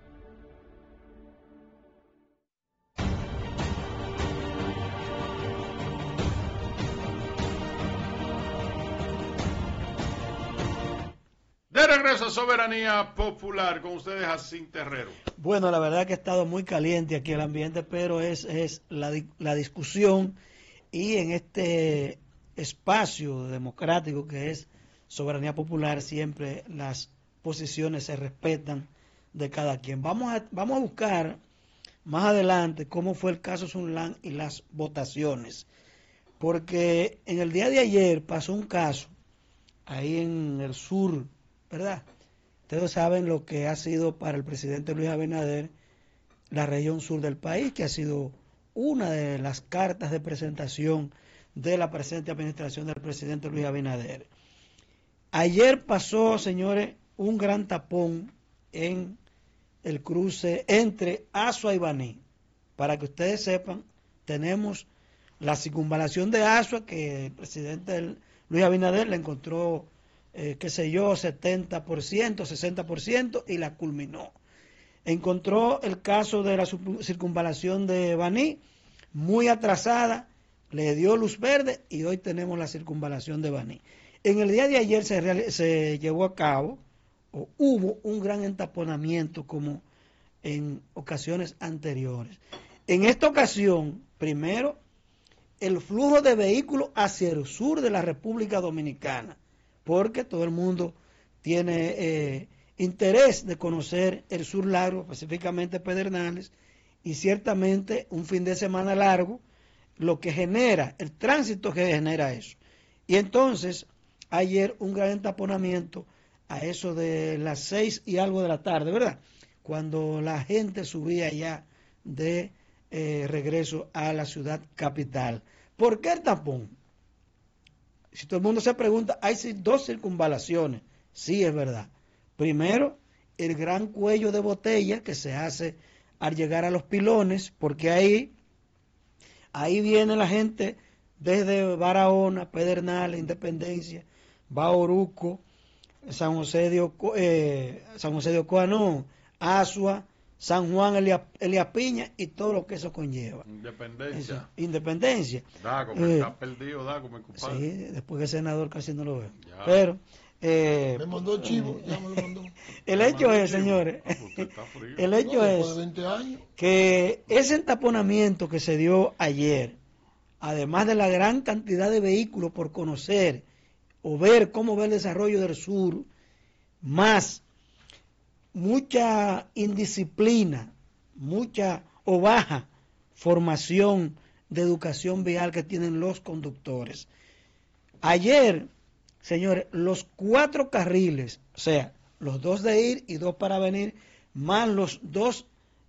De regreso a Soberanía Popular, con ustedes Jacín Terrero. Bueno, la verdad que ha estado muy caliente aquí el ambiente, pero es la discusión, y en este espacio democrático que es Soberanía Popular siempre las posiciones se respetan de cada quien. Vamos a buscar más adelante cómo fue el caso Sunland y las votaciones, porque en el día de ayer pasó un caso ahí en el sur, ¿verdad? Ustedes saben lo que ha sido para el presidente Luis Abinader la región sur del país, que ha sido una de las cartas de presentación de la presente administración del presidente Luis Abinader. Ayer pasó, señores, un gran tapón en el cruce entre Asua y Baní. Para que ustedes sepan, tenemos la circunvalación de Asua, que el presidente Luis Abinader le encontró 70%, 60%, y la culminó. Encontró el caso de la circunvalación de Baní, muy atrasada, le dio luz verde y hoy tenemos la circunvalación de Baní. En el día de ayer se llevó a cabo, o hubo un gran entaponamiento como en ocasiones anteriores. En esta ocasión, primero, el flujo de vehículos hacia el sur de la República Dominicana, porque todo el mundo tiene interés de conocer el sur largo, específicamente Pedernales, y ciertamente un fin de semana largo, lo que genera, el tránsito que genera eso. Y entonces, ayer un gran entaponamiento a eso de las 6 y algo de la tarde, ¿verdad? Cuando la gente subía ya de regreso a la ciudad capital. ¿Por qué el tapón? Si todo el mundo se pregunta, hay dos circunvalaciones. Sí, es verdad. Primero, el gran cuello de botella que se hace al llegar a los pilones, porque ahí viene la gente desde Barahona, Pedernales, Independencia, Bauruco, San José de Ocoa, no, Asua, San Juan, Elías Piña y todo lo que eso conlleva. Independencia. Dago, me está perdido, Dago, mi compadre. Sí, después que el senador casi no lo ve. Ya. Pero me mandó el chivo, ya me lo mandó. El hecho es, señores, el hecho es que ese entaponamiento que se dio ayer, además de la gran cantidad de vehículos por conocer o ver cómo ve el desarrollo del sur, más mucha indisciplina, mucha o baja formación de educación vial que tienen los conductores. Ayer, señores, los 4 carriles, o sea, los 2 de ir y 2 para venir, más los 2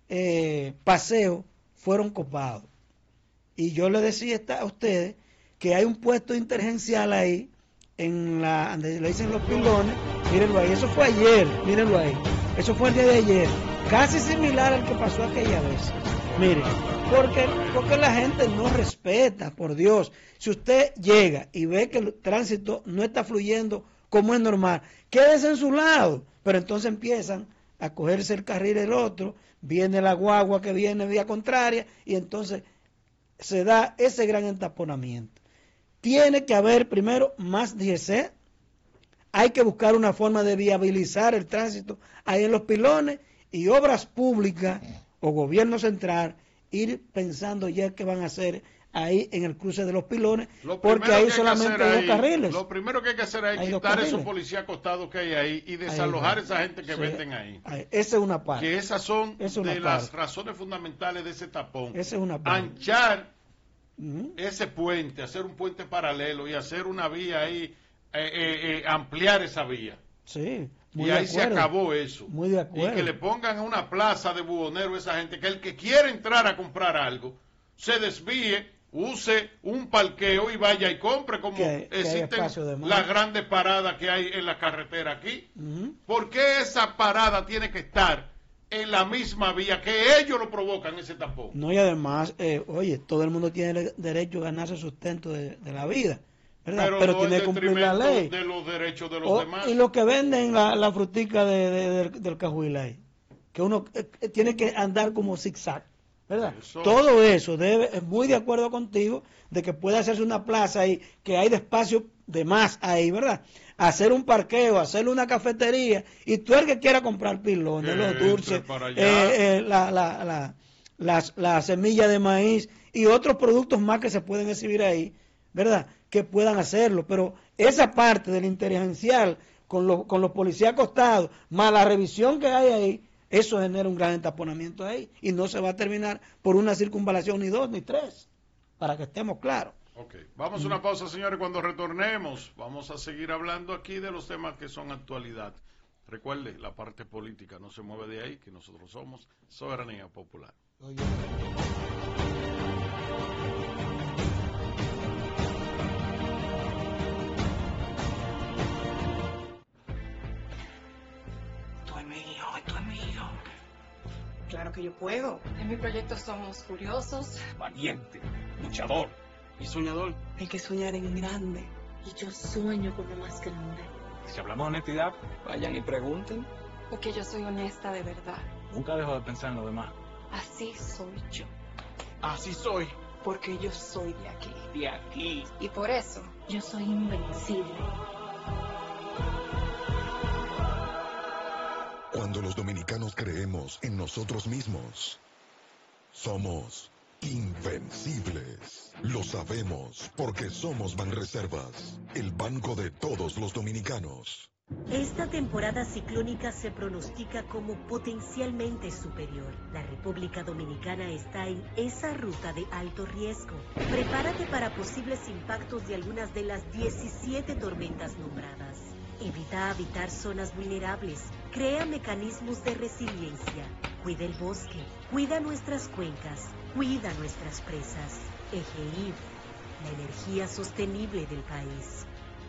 paseos, fueron copados. Y yo le decía a ustedes que hay un puesto intergencial ahí, donde le dicen los pilones, mírenlo ahí, eso fue ayer, mírenlo ahí, eso fue el día de ayer, casi similar al que pasó aquella vez. Miren, porque la gente no respeta, por Dios. Si usted llega y ve que el tránsito no está fluyendo como es normal, quédese en su lado, pero entonces empiezan a cogerse el carril del otro, viene la guagua que viene vía contraria y entonces se da ese gran entaponamiento. Tiene que haber primero más DGC, hay que buscar una forma de viabilizar el tránsito ahí en los pilones y obras públicas o gobierno central ir pensando ya qué van a hacer ahí en el cruce de los pilones, porque ahí solamente hay 2 carriles. Lo primero que hay que hacer es quitar esos policías acostados que hay ahí y desalojar a esa gente que venden ahí. Esa es una parte. Que esas son de las razones fundamentales de ese tapón. Esa es una parte. Anchar ese puente, hacer un puente paralelo y hacer una vía ahí, ampliar esa vía. Sí. Y ahí se acabó eso. Muy de acuerdo. Y que le pongan una plaza de bubonero a esa gente, que el que quiere entrar a comprar algo, se desvíe, use un parqueo y vaya y compre, como existen las grandes paradas que hay en la carretera aquí. ¿Por qué esa parada tiene que estar en la misma vía que ellos lo provocan, ese tapón? No, y además, oye, todo el mundo tiene derecho a ganarse el sustento de la vida, ¿verdad? Pero no tiene que cumplir la ley. De los derechos de los demás. Y lo que venden la frutica del cajuil ahí, que uno tiene que andar como zigzag, ¿verdad? Todo eso es muy de acuerdo contigo de que puede hacerse una plaza ahí, que hay de espacio de más ahí, ¿verdad? Hacer un parqueo, hacer una cafetería, y tú el que quiera comprar pilones, los dulces, la semilla de maíz y otros productos más que se pueden exhibir ahí, ¿verdad? Que puedan hacerlo, pero esa parte del inteligencial con los policías acostados, más la revisión que hay ahí, eso genera un gran entaponamiento ahí y no se va a terminar por una circunvalación ni 2 ni 3, para que estemos claros. Ok, vamos a una pausa, señores. Cuando retornemos vamos a seguir hablando aquí de los temas que son actualidad. Recuerde, la parte política no se mueve de ahí, que nosotros somos Soberanía Popular. Esto es mío. Claro que yo puedo. En mi proyecto somos curiosos, valiente, luchador y soñador. Hay que soñar en grande. Y yo sueño con lo más grande. Si hablamos de honestidad, vayan y pregunten. porque yo soy honesta de verdad. Nunca dejo de pensar en lo demás. Así soy yo. Así soy. Porque yo soy de aquí. De aquí. Y por eso yo soy invencible. Cuando los dominicanos creemos en nosotros mismos, somos Invencibles. Lo sabemos porque somos Banreservas, el banco de todos los dominicanos. Esta temporada ciclónica se pronostica como potencialmente superior. La República Dominicana está en esa ruta de alto riesgo. Prepárate para posibles impactos de algunas de las 17 tormentas nombradas. Evita habitar zonas vulnerables. Crea mecanismos de resiliencia. Cuida el bosque. Cuida nuestras cuencas. Cuida nuestras presas. EGIF, la energía sostenible del país.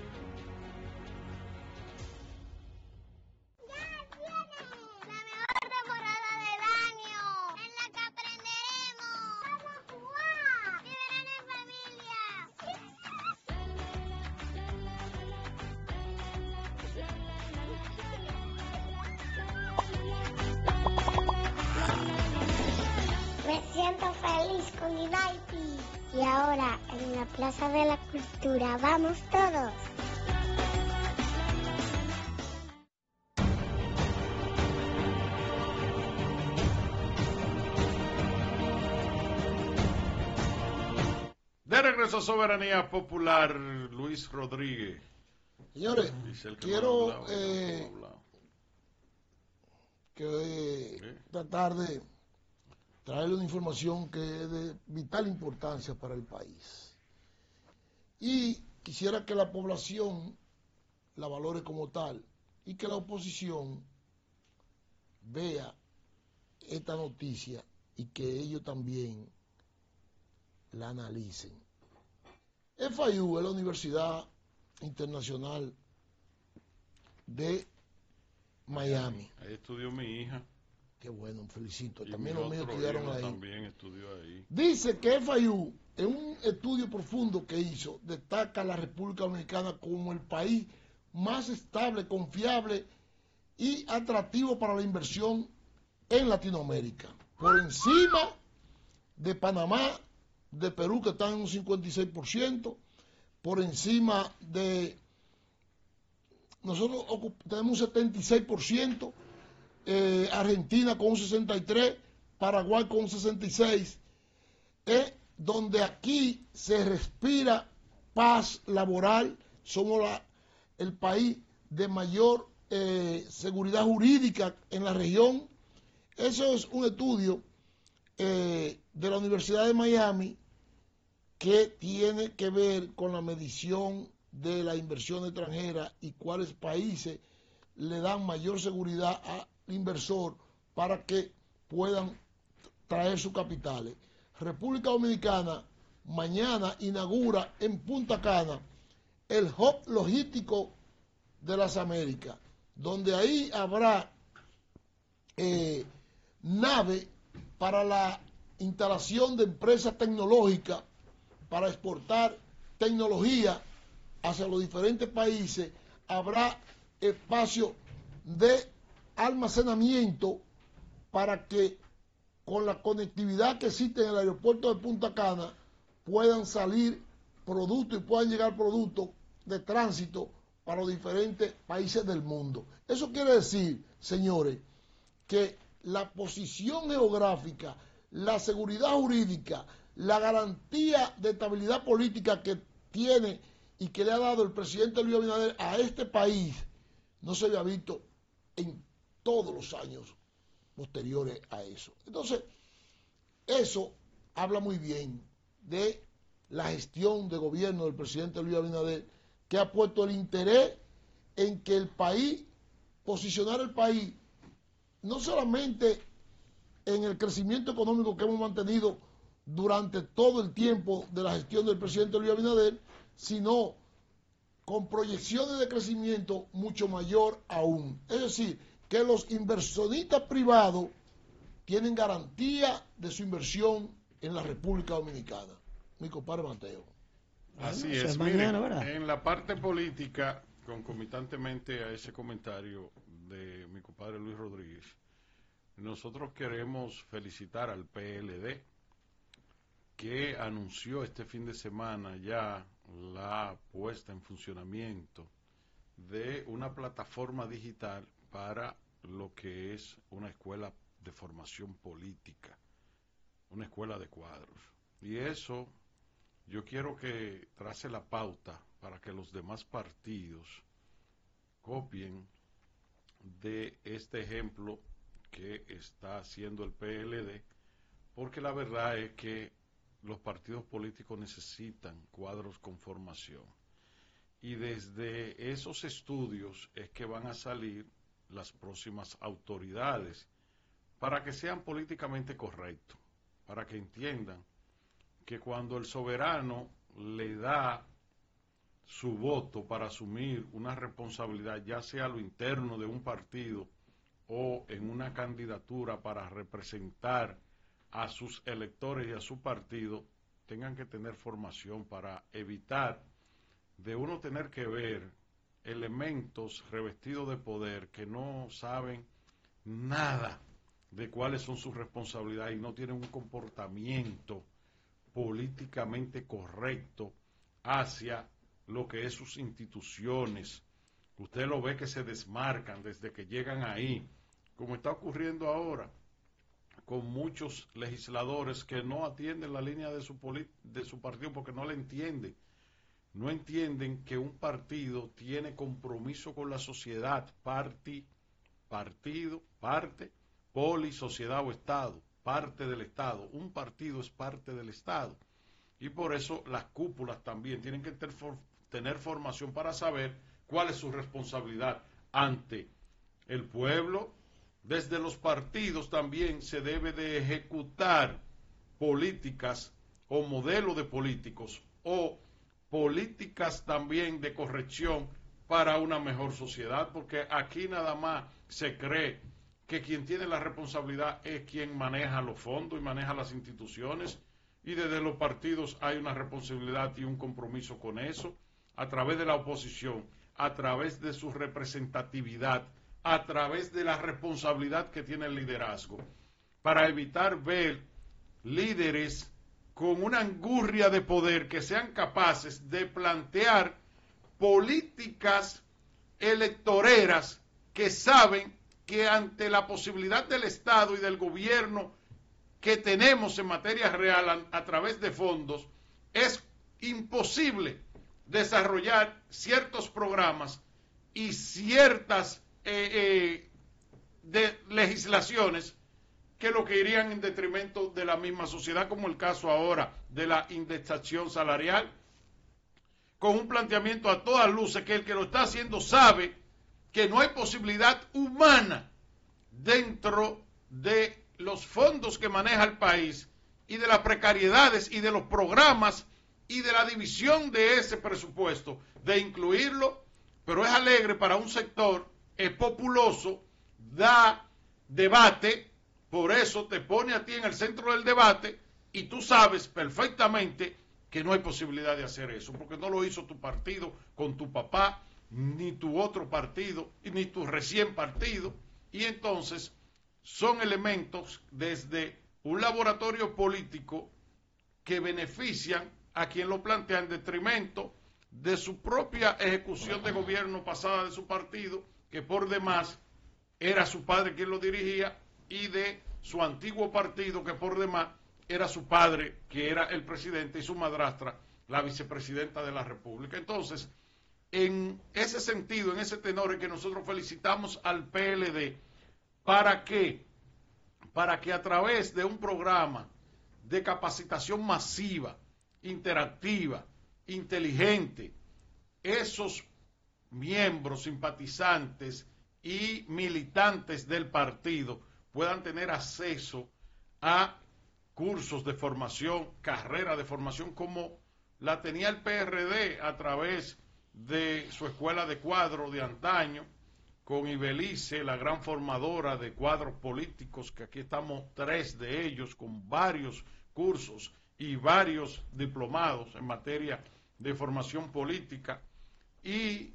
Me siento feliz con United. Y ahora en la Plaza de la Cultura vamos todos. De regreso a Soberanía Popular, Luis Rodríguez. Señores, quiero ¿Qué? tratar de traerle una información que es de vital importancia para el país. Y quisiera que la población la valore como tal y que la oposición vea esta noticia y que ellos también la analicen. FIU es la Universidad Internacional de Miami. Ahí estudió mi hija. Qué bueno, felicito. Y También mi los míos otro estudiaron hijo ahí. también estudió ahí. Dice que FIU, en un estudio profundo que hizo, destaca a la República Dominicana como el país más estable, confiable y atractivo para la inversión en Latinoamérica. Por encima de Panamá, de Perú, que están en un 56%, por encima de... Nosotros tenemos un 76%, Argentina con un 63%, Paraguay con un 66%, donde aquí se respira paz laboral, somos el país de mayor seguridad jurídica en la región. Eso es un estudio de la Universidad de Miami que tiene que ver con la medición de la inversión extranjera y cuáles países le dan mayor seguridad al inversor para que puedan traer sus capitales. República Dominicana mañana inaugura en Punta Cana el hub logístico de las Américas, donde ahí habrá nave para la instalación de empresas tecnológicas para exportar tecnología hacia los diferentes países. Habrá espacio de almacenamiento para que con la conectividad que existe en el aeropuerto de Punta Cana puedan salir productos y puedan llegar productos de tránsito para los diferentes países del mundo. Eso quiere decir, señores, que la posición geográfica, la seguridad jurídica, la garantía de estabilidad política que tiene y que le ha dado el presidente Luis Abinader a este país no se había visto en todos los años posteriores a eso. Entonces, eso habla muy bien de la gestión de gobierno del presidente Luis Abinader, que ha puesto el interés en que el país, posicionar el país, no solamente en el crecimiento económico que hemos mantenido durante todo el tiempo de la gestión del presidente Luis Abinader, sino con proyecciones de crecimiento mucho mayor aún. Es decir, que los inversionistas privados tienen garantía de su inversión en la República Dominicana. Mi compadre Mateo. Así es, mañana, en la parte política, concomitantemente a ese comentario de mi compadre Luis Rodríguez, nosotros queremos felicitar al PLD, que anunció este fin de semana ya la puesta en funcionamiento de una plataforma digital para lo que es una escuela de formación política una escuela de cuadros. Y eso yo quiero que trace la pauta para que los demás partidos copien de este ejemplo que está haciendo el PLD, porque la verdad es que los partidos políticos necesitan cuadros con formación. Y desde esos estudios es que van a salir las próximas autoridades para que sean políticamente correctos, para que entiendan que cuando el soberano le da su voto para asumir una responsabilidad, ya sea a lo interno de un partido o en una candidatura para representar a sus electores y a su partido, tengan que tener formación para evitar de uno tener que ver elementos revestidos de poder que no saben nada de cuáles son sus responsabilidades y no tienen un comportamiento políticamente correcto hacia lo que es sus instituciones. Usted lo ve que se desmarcan desde que llegan ahí, como está ocurriendo ahora con muchos legisladores que no atienden la línea de su partido porque no la entienden. No entienden que un partido tiene compromiso con la sociedad, partido, parte, poli, sociedad o Estado, parte del Estado. Un partido es parte del Estado. Y por eso las cúpulas también tienen que tener formación para saber cuál es su responsabilidad ante el pueblo. Desde los partidos también se debe de ejecutar políticas o modelos de políticos o políticas también de corrección para una mejor sociedad, porque aquí nada más se cree que quien tiene la responsabilidad es quien maneja los fondos y maneja las instituciones, y desde los partidos hay una responsabilidad y un compromiso con eso, a través de la oposición, a través de su representatividad, a través de la responsabilidad que tiene el liderazgo, para evitar ver líderes con una angurria de poder que sean capaces de plantear políticas electoreras que saben que ante la posibilidad del Estado y del gobierno que tenemos en materia real a través de fondos, es imposible desarrollar ciertos programas y ciertas de legislaciones que lo que irían en detrimento de la misma sociedad, como el caso ahora de la indexación salarial, con un planteamiento a todas luces que el que lo está haciendo sabe que no hay posibilidad humana dentro de los fondos que maneja el país y de las precariedades y de los programas y de la división de ese presupuesto, de incluirlo, pero es alegre para un sector, es populoso, da debate. Por eso te pone a ti en el centro del debate y tú sabes perfectamente que no hay posibilidad de hacer eso, porque no lo hizo tu partido con tu papá, ni tu otro partido, ni tu recién partido. Y entonces son elementos desde un laboratorio político que benefician a quien lo plantea en detrimento de su propia ejecución de gobierno pasada de su partido, que por demás era su padre quien lo dirigía, y de su antiguo partido, que por demás era su padre, que era el presidente, y su madrastra, la vicepresidenta de la República. Entonces, en ese sentido, en ese tenor, es que nosotros felicitamos al PLD. ¿Para qué? Para que a través de un programa de capacitación masiva, interactiva, inteligente, esos miembros, simpatizantes y militantes del partido puedan tener acceso a cursos de formación, carrera de formación, como la tenía el PRD a través de su escuela de cuadro de antaño, con Ibelice, la gran formadora de cuadros políticos, que aquí estamos 3 de ellos, con varios cursos y varios diplomados en materia de formación política, y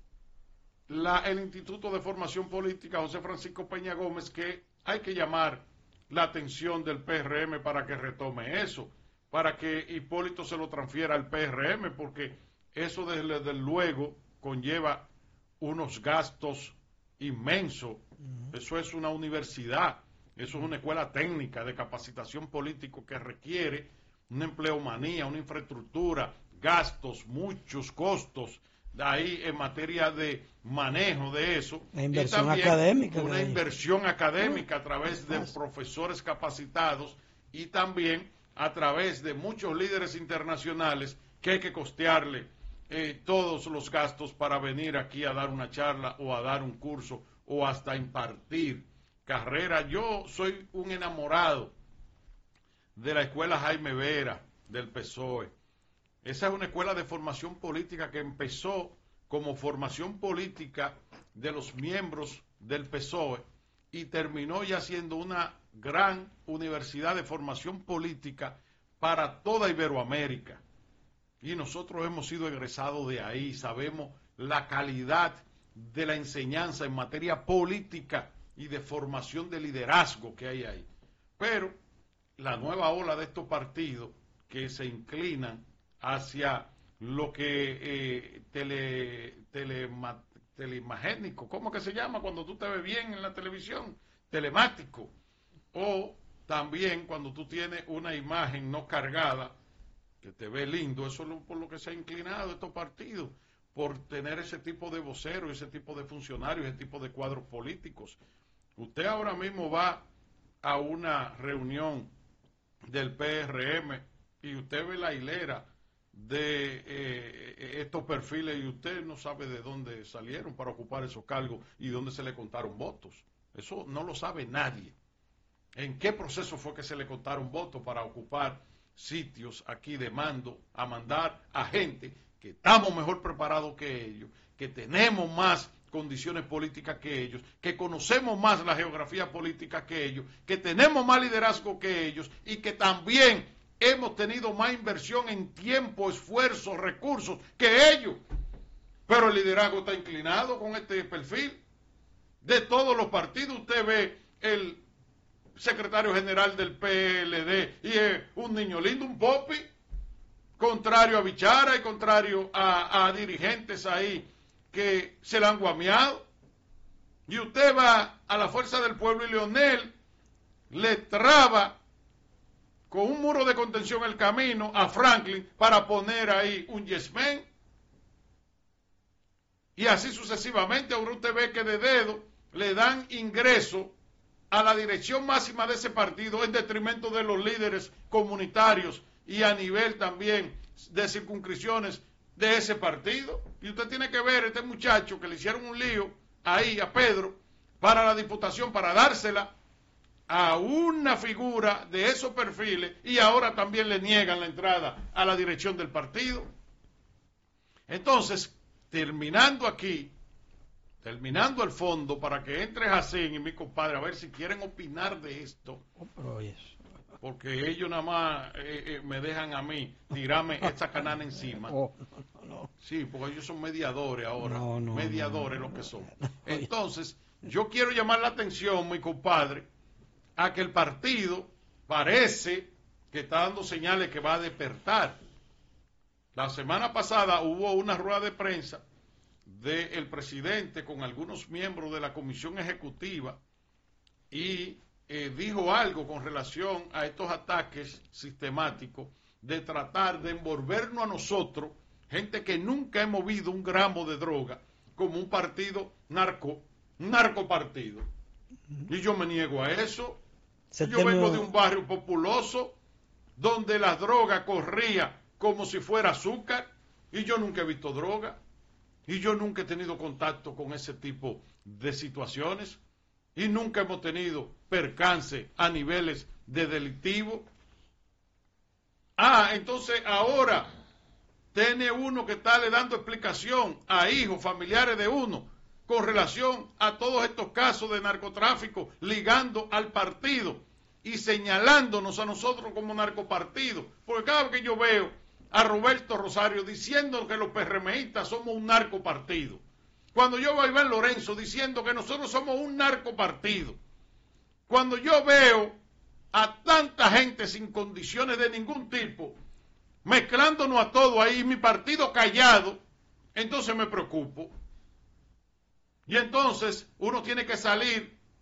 el Instituto de Formación Política José Francisco Peña Gómez, que hay que llamar la atención del PRM para que retome eso, para que Hipólito se lo transfiera al PRM, porque eso desde luego conlleva unos gastos inmensos. Eso es una universidad Eso es una escuela técnica de capacitación político que requiere una empleomanía, una infraestructura, gastos, muchos costos, de ahí en materia de manejo de eso. La inversión y también académica. Una inversión académica a través de profesores capacitados y también a través de muchos líderes internacionales que hay que costearle todos los gastos para venir aquí a dar una charla o a dar un curso o hasta impartir carrera. Yo soy un enamorado de la escuela Jaime Vera del PSOE. Esa es una escuela de formación política que empezó como formación política de los miembros del PSOE y terminó ya siendo una gran universidad de formación política para toda Iberoamérica. Y nosotros hemos sido egresados de ahí, sabemos la calidad de la enseñanza en materia política y de formación de liderazgo que hay ahí. Pero la nueva ola de estos partidos que se inclinan hacia lo que telemagénico, ¿cómo que se llama cuando tú te ves bien en la televisión? Telemático. O también cuando tú tienes una imagen no cargada, que te ve lindo, eso es por lo que se ha inclinado estos partidos, por tener ese tipo de voceros, ese tipo de funcionarios, ese tipo de cuadros políticos. Usted ahora mismo va a una reunión del PRM y usted ve la hilera de estos perfiles y usted no sabe de dónde salieron para ocupar esos cargos y dónde se le contaron votos. Eso no lo sabe nadie. ¿En qué proceso fue que se le contaron votos para ocupar sitios aquí de mando, a mandar a gente que estamos mejor preparados que ellos, que tenemos más condiciones políticas que ellos, que conocemos más la geografía política que ellos, que tenemos más liderazgo que ellos y que también hemos tenido más inversión en tiempo, esfuerzo, recursos que ellos? Pero el liderazgo está inclinado con este perfil. De todos los partidos usted ve el secretario general del PLD y es un niño lindo, un popi, contrario a Bichara y contrario a dirigentes ahí que se la han guameado. Y usted va a la Fuerza del Pueblo y Leonel le traba con un muro de contención el camino a Franklin para poner ahí un yes man. Y así sucesivamente. Ahora usted ve que de dedo le dan ingreso a la dirección máxima de ese partido en detrimento de los líderes comunitarios y a nivel también de circunscripciones de ese partido. Y usted tiene que ver este muchacho que le hicieron un lío ahí a Pedro para la diputación, para dársela a una figura de esos perfiles, y ahora también le niegan la entrada a la dirección del partido. Entonces, terminando aquí, terminando el fondo, para que entre Jacín y mi compadre a ver si quieren opinar de esto, porque ellos nada más me dejan a mí tirarme esta canana encima. Sí, porque ellos son mediadores ahora, mediadores lo que son. Entonces, yo quiero llamar la atención, mi compadre, a que el partido parece que está dando señales que va a despertar. La semana pasada hubo una rueda de prensa del presidente con algunos miembros de la comisión ejecutiva y dijo algo con relación a estos ataques sistemáticos de tratar de envolvernos a nosotros, gente que nunca hemos movido un gramo de droga, como un partido un narcopartido. Y yo me niego a eso. Yo vengo de un barrio populoso donde la droga corría como si fuera azúcar y yo nunca he visto droga y yo nunca he tenido contacto con ese tipo de situaciones y nunca hemos tenido percance a niveles de delictivo. Entonces ahora tiene uno que está le dando explicación a hijos, familiares de uno, con relación a todos estos casos de narcotráfico, ligando al partido y señalándonos a nosotros como narcopartido. Porque cada vez que yo veo a Roberto Rosario diciendo que los PRMistas somos un narcopartido, cuando yo veo a Iván Lorenzo diciendo que nosotros somos un narcopartido, cuando yo veo a tanta gente sin condiciones de ningún tipo, mezclándonos a todo ahí, mi partido callado, entonces me preocupo. Y entonces uno tiene que salir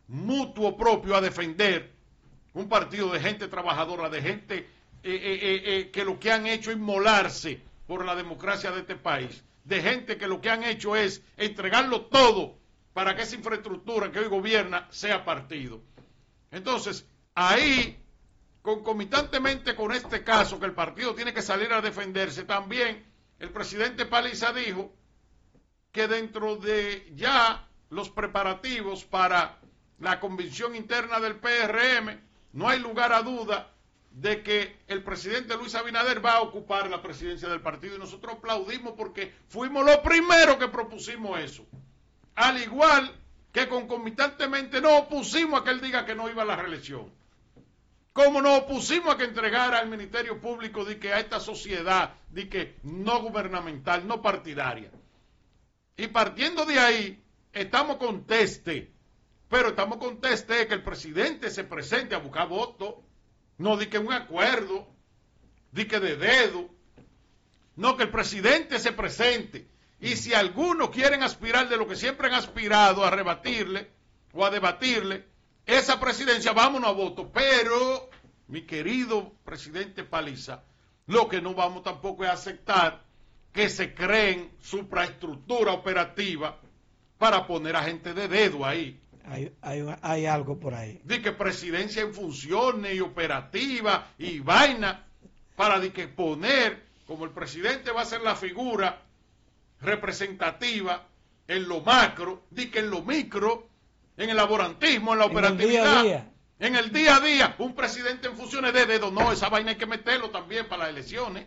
mutuo propio a defender un partido de gente trabajadora, de gente que lo que han hecho es inmolarse por la democracia de este país, de gente que lo que han hecho es entregarlo todo para que esa infraestructura que hoy gobierna sea partido. Entonces, ahí, concomitantemente con este caso, que el partido tiene que salir a defenderse, también el presidente Paliza dijo que dentro de ya los preparativos para la convención interna del PRM, no hay lugar a duda de que el presidente Luis Abinader va a ocupar la presidencia del partido, y nosotros aplaudimos porque fuimos los primeros que propusimos eso. Al igual que concomitantemente nos opusimos a que él diga que no iba a la reelección. Como nos opusimos a que entregara al Ministerio Público de que a esta sociedad de que no gubernamental, no partidaria. Y partiendo de ahí, estamos con pero estamos con que el presidente se presente a buscar votos, no di que un acuerdo, di que de dedo, no, que el presidente se presente. Y si algunos quieren aspirar de lo que siempre han aspirado a rebatirle o a debatirle esa presidencia, vámonos a voto. Pero, mi querido presidente Paliza, lo que no vamos tampoco es aceptar que se creen supraestructura operativa para poner a gente de dedo ahí. Hay algo por ahí. De que presidencia en funciones y operativa y vaina, para de que poner, como el presidente va a ser la figura representativa en lo macro, de que en lo micro, en el laborantismo, en la operatividad, en el día a día, un presidente en funciones de dedo, no, esa vaina hay que meterlo también para las elecciones,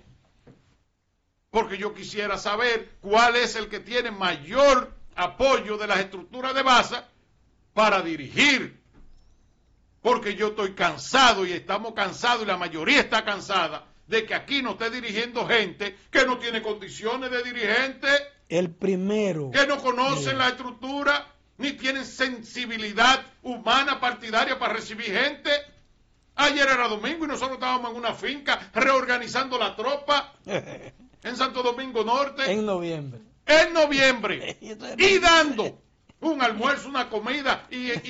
porque yo quisiera saber cuál es el que tiene mayor apoyo de las estructuras de base para dirigir, porque yo estoy cansado y estamos cansados y la mayoría está cansada de que aquí no esté dirigiendo gente que no tiene condiciones de dirigente, el primero, que no conocen la estructura, ni tienen sensibilidad humana partidaria para recibir gente. Ayer era domingo y nosotros estábamos en una finca reorganizando la tropa en Santo Domingo Norte. En noviembre. Y dando un almuerzo, una comida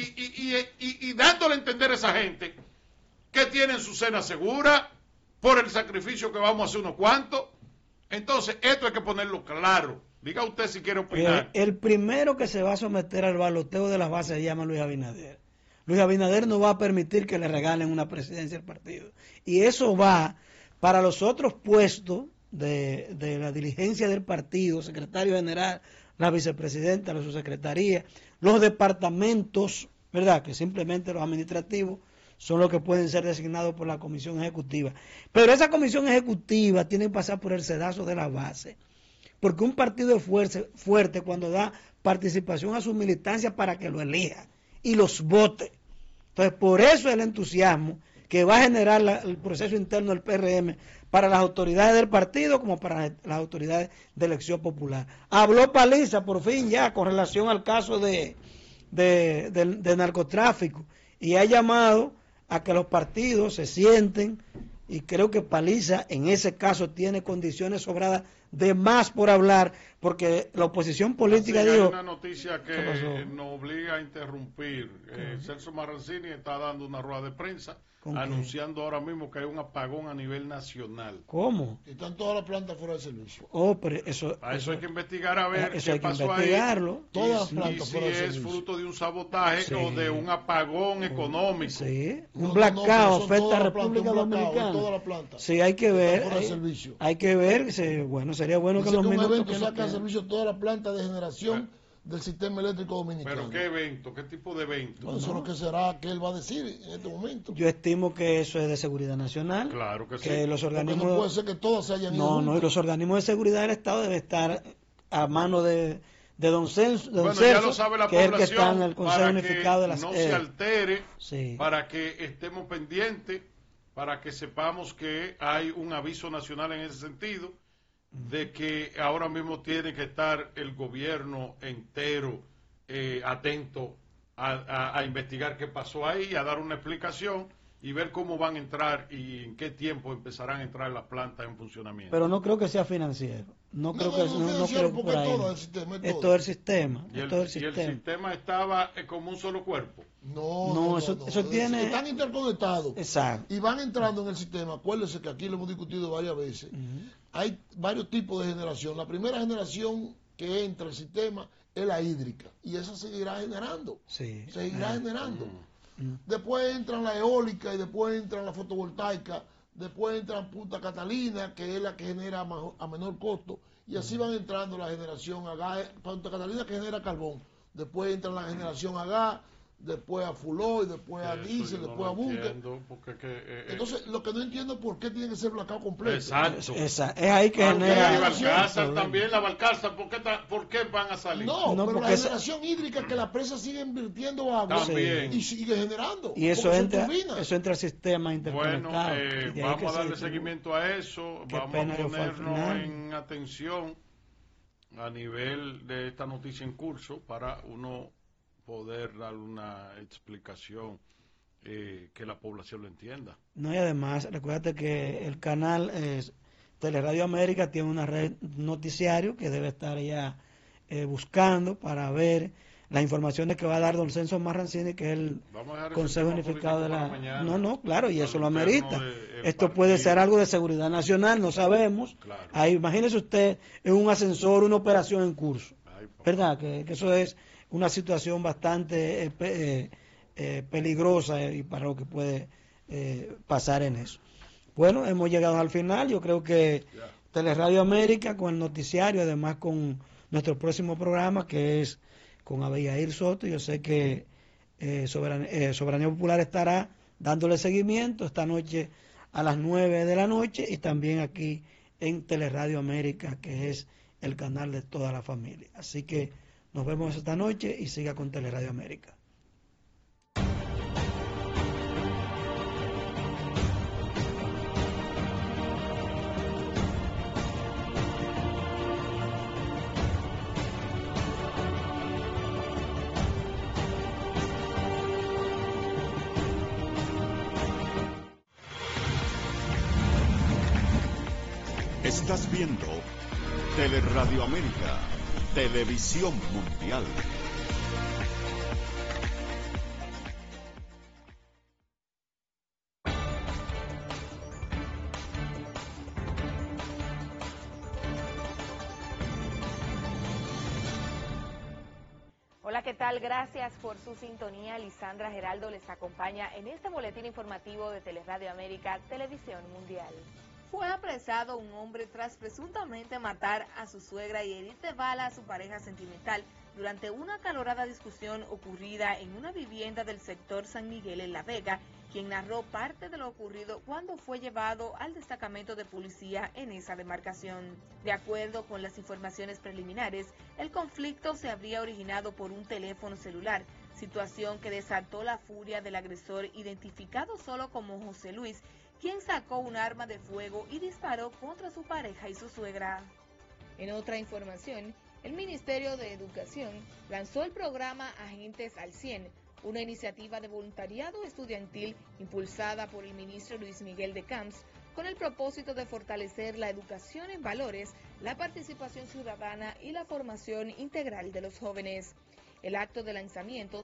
y dándole a entender a esa gente que tienen su cena segura por el sacrificio que vamos a hacer unos cuantos. Entonces, esto hay que ponerlo claro. Diga usted si quiere opinar. El primero que se va a someter al baloteo de las bases se llama Luis Abinader. Luis Abinader no va a permitir que le regalen una presidencia al partido. Y eso va para los otros puestos de la dirigencia del partido, secretario general, la vicepresidenta, la subsecretaría, los departamentos, ¿verdad? Que simplemente los administrativos son los que pueden ser designados por la comisión ejecutiva. Pero esa comisión ejecutiva tiene que pasar por el sedazo de la base. Porque un partido es fuerte cuando da participación a su militancia para que lo elija y los vote. Entonces, por eso el entusiasmo que va a generar el proceso interno del PRM para las autoridades del partido como para las autoridades de elección popular. Habló Paliza por fin ya con relación al caso de narcotráfico y ha llamado a que los partidos se sienten, y creo que Paliza en ese caso tiene condiciones sobradas de más por hablar, porque la oposición política dijo... Hay una noticia que nos obliga a interrumpir. Celso Marrancini está dando una rueda de prensa anunciando ahora mismo que hay un apagón a nivel nacional. ¿Cómo? Están todas las plantas fuera de servicio. Pero eso hay que investigar a ver qué pasó ahí. Todas las plantas y si fuera de es servicio. fruto de un sabotaje o de un apagón económico. Sí, un blackout afecta a República Dominicana. Toda la planta. Sí, hay que ver. Hay que ver. Bueno, sería bueno dice que los un minutos evento saca a servicio toda la planta de generación del sistema eléctrico dominicano. ¿Pero qué evento? ¿Qué tipo de evento? Eso es lo que será que él va a decir en este momento. Yo estimo que eso es de seguridad nacional. Claro que sí. Que los organismos... Porque no puede ser que todos se hayan ido No, y los organismos de seguridad del Estado deben estar a mano de don Celso, ya lo sabe la que es el que población, está en el Consejo Unificado de las no se altere, sí. Para que estemos pendientes, para que sepamos que hay un aviso nacional en ese sentido, de que ahora mismo tiene que estar el gobierno entero atento a investigar qué pasó ahí, a dar una explicación y ver cómo van a entrar y en qué tiempo empezarán a entrar las plantas en funcionamiento. Pero no creo que sea financiero. No creo por ahí. Todo el sistema, es todo el sistema. ¿Y el sistema estaba como un solo cuerpo? No, eso tiene... Están interconectados. Exacto. Y van entrando en el sistema. Acuérdense que aquí lo hemos discutido varias veces. Hay varios tipos de generación. La primera generación que entra al sistema es la hídrica. Y esa seguirá generando. Sí. Seguirá generando. Después entran la eólica y después entran la fotovoltaica. Después entran Punta Catalina, que es la que genera a menor costo. Y así van entrando la generación a gas. Punta Catalina que genera carbón. Después entra la generación a gas. Después a Fuloy, después a Diesel, después a Bunker. Entonces, lo que no entiendo es por qué tiene que ser blackout completo. Exacto. Es ahí que genera... La Balcázar, ¿por qué van a salir? No, pero la generación hídrica que la presa sigue invirtiendo agua y sigue generando. Y eso entra al sistema interconectado. Bueno, vamos a darle seguimiento a eso. Vamos a ponernos en atención a nivel de esta noticia en curso para uno poder dar una explicación que la población lo entienda. No, y además, recuérdate que el canal Teleradio América tiene una red noticiario que debe estar ya buscando para ver las informaciones que va a dar don Celso Marrancini, que es el Consejo Unificado de la... No, claro, y eso lo amerita. Esto puede ser algo de seguridad nacional, no sabemos. Claro. Ahí, imagínese usted en un ascensor, una operación en curso. ¿Verdad? Que eso es una situación bastante peligrosa y para lo que puede pasar en eso. Bueno, hemos llegado al final. Yo creo que Teleradio América con el noticiario, además con nuestro próximo programa que es con Abigail Soto, yo sé que Soberanía Popular estará dándole seguimiento esta noche a las 9 de la noche y también aquí en Teleradio América, que es el canal de toda la familia. Así que nos vemos esta noche y siga con Teleradio América. Estás viendo Teleradio América, Televisión Mundial. Hola, ¿qué tal? Gracias por su sintonía. Lisandra Geraldo les acompaña en este boletín informativo de Teleradio América, Televisión Mundial. Fue apresado un hombre tras presuntamente matar a su suegra y herir de bala a su pareja sentimental durante una acalorada discusión ocurrida en una vivienda del sector San Miguel en La Vega, quien narró parte de lo ocurrido cuando fue llevado al destacamento de policía en esa demarcación. De acuerdo con las informaciones preliminares, el conflicto se habría originado por un teléfono celular, situación que desató la furia del agresor identificado solo como José Luis, quien sacó un arma de fuego y disparó contra su pareja y su suegra. En otra información, el Ministerio de Educación lanzó el programa Agentes al 100, una iniciativa de voluntariado estudiantil impulsada por el ministro Luis Miguel de Camps, con el propósito de fortalecer la educación en valores, la participación ciudadana y la formación integral de los jóvenes. El acto de lanzamiento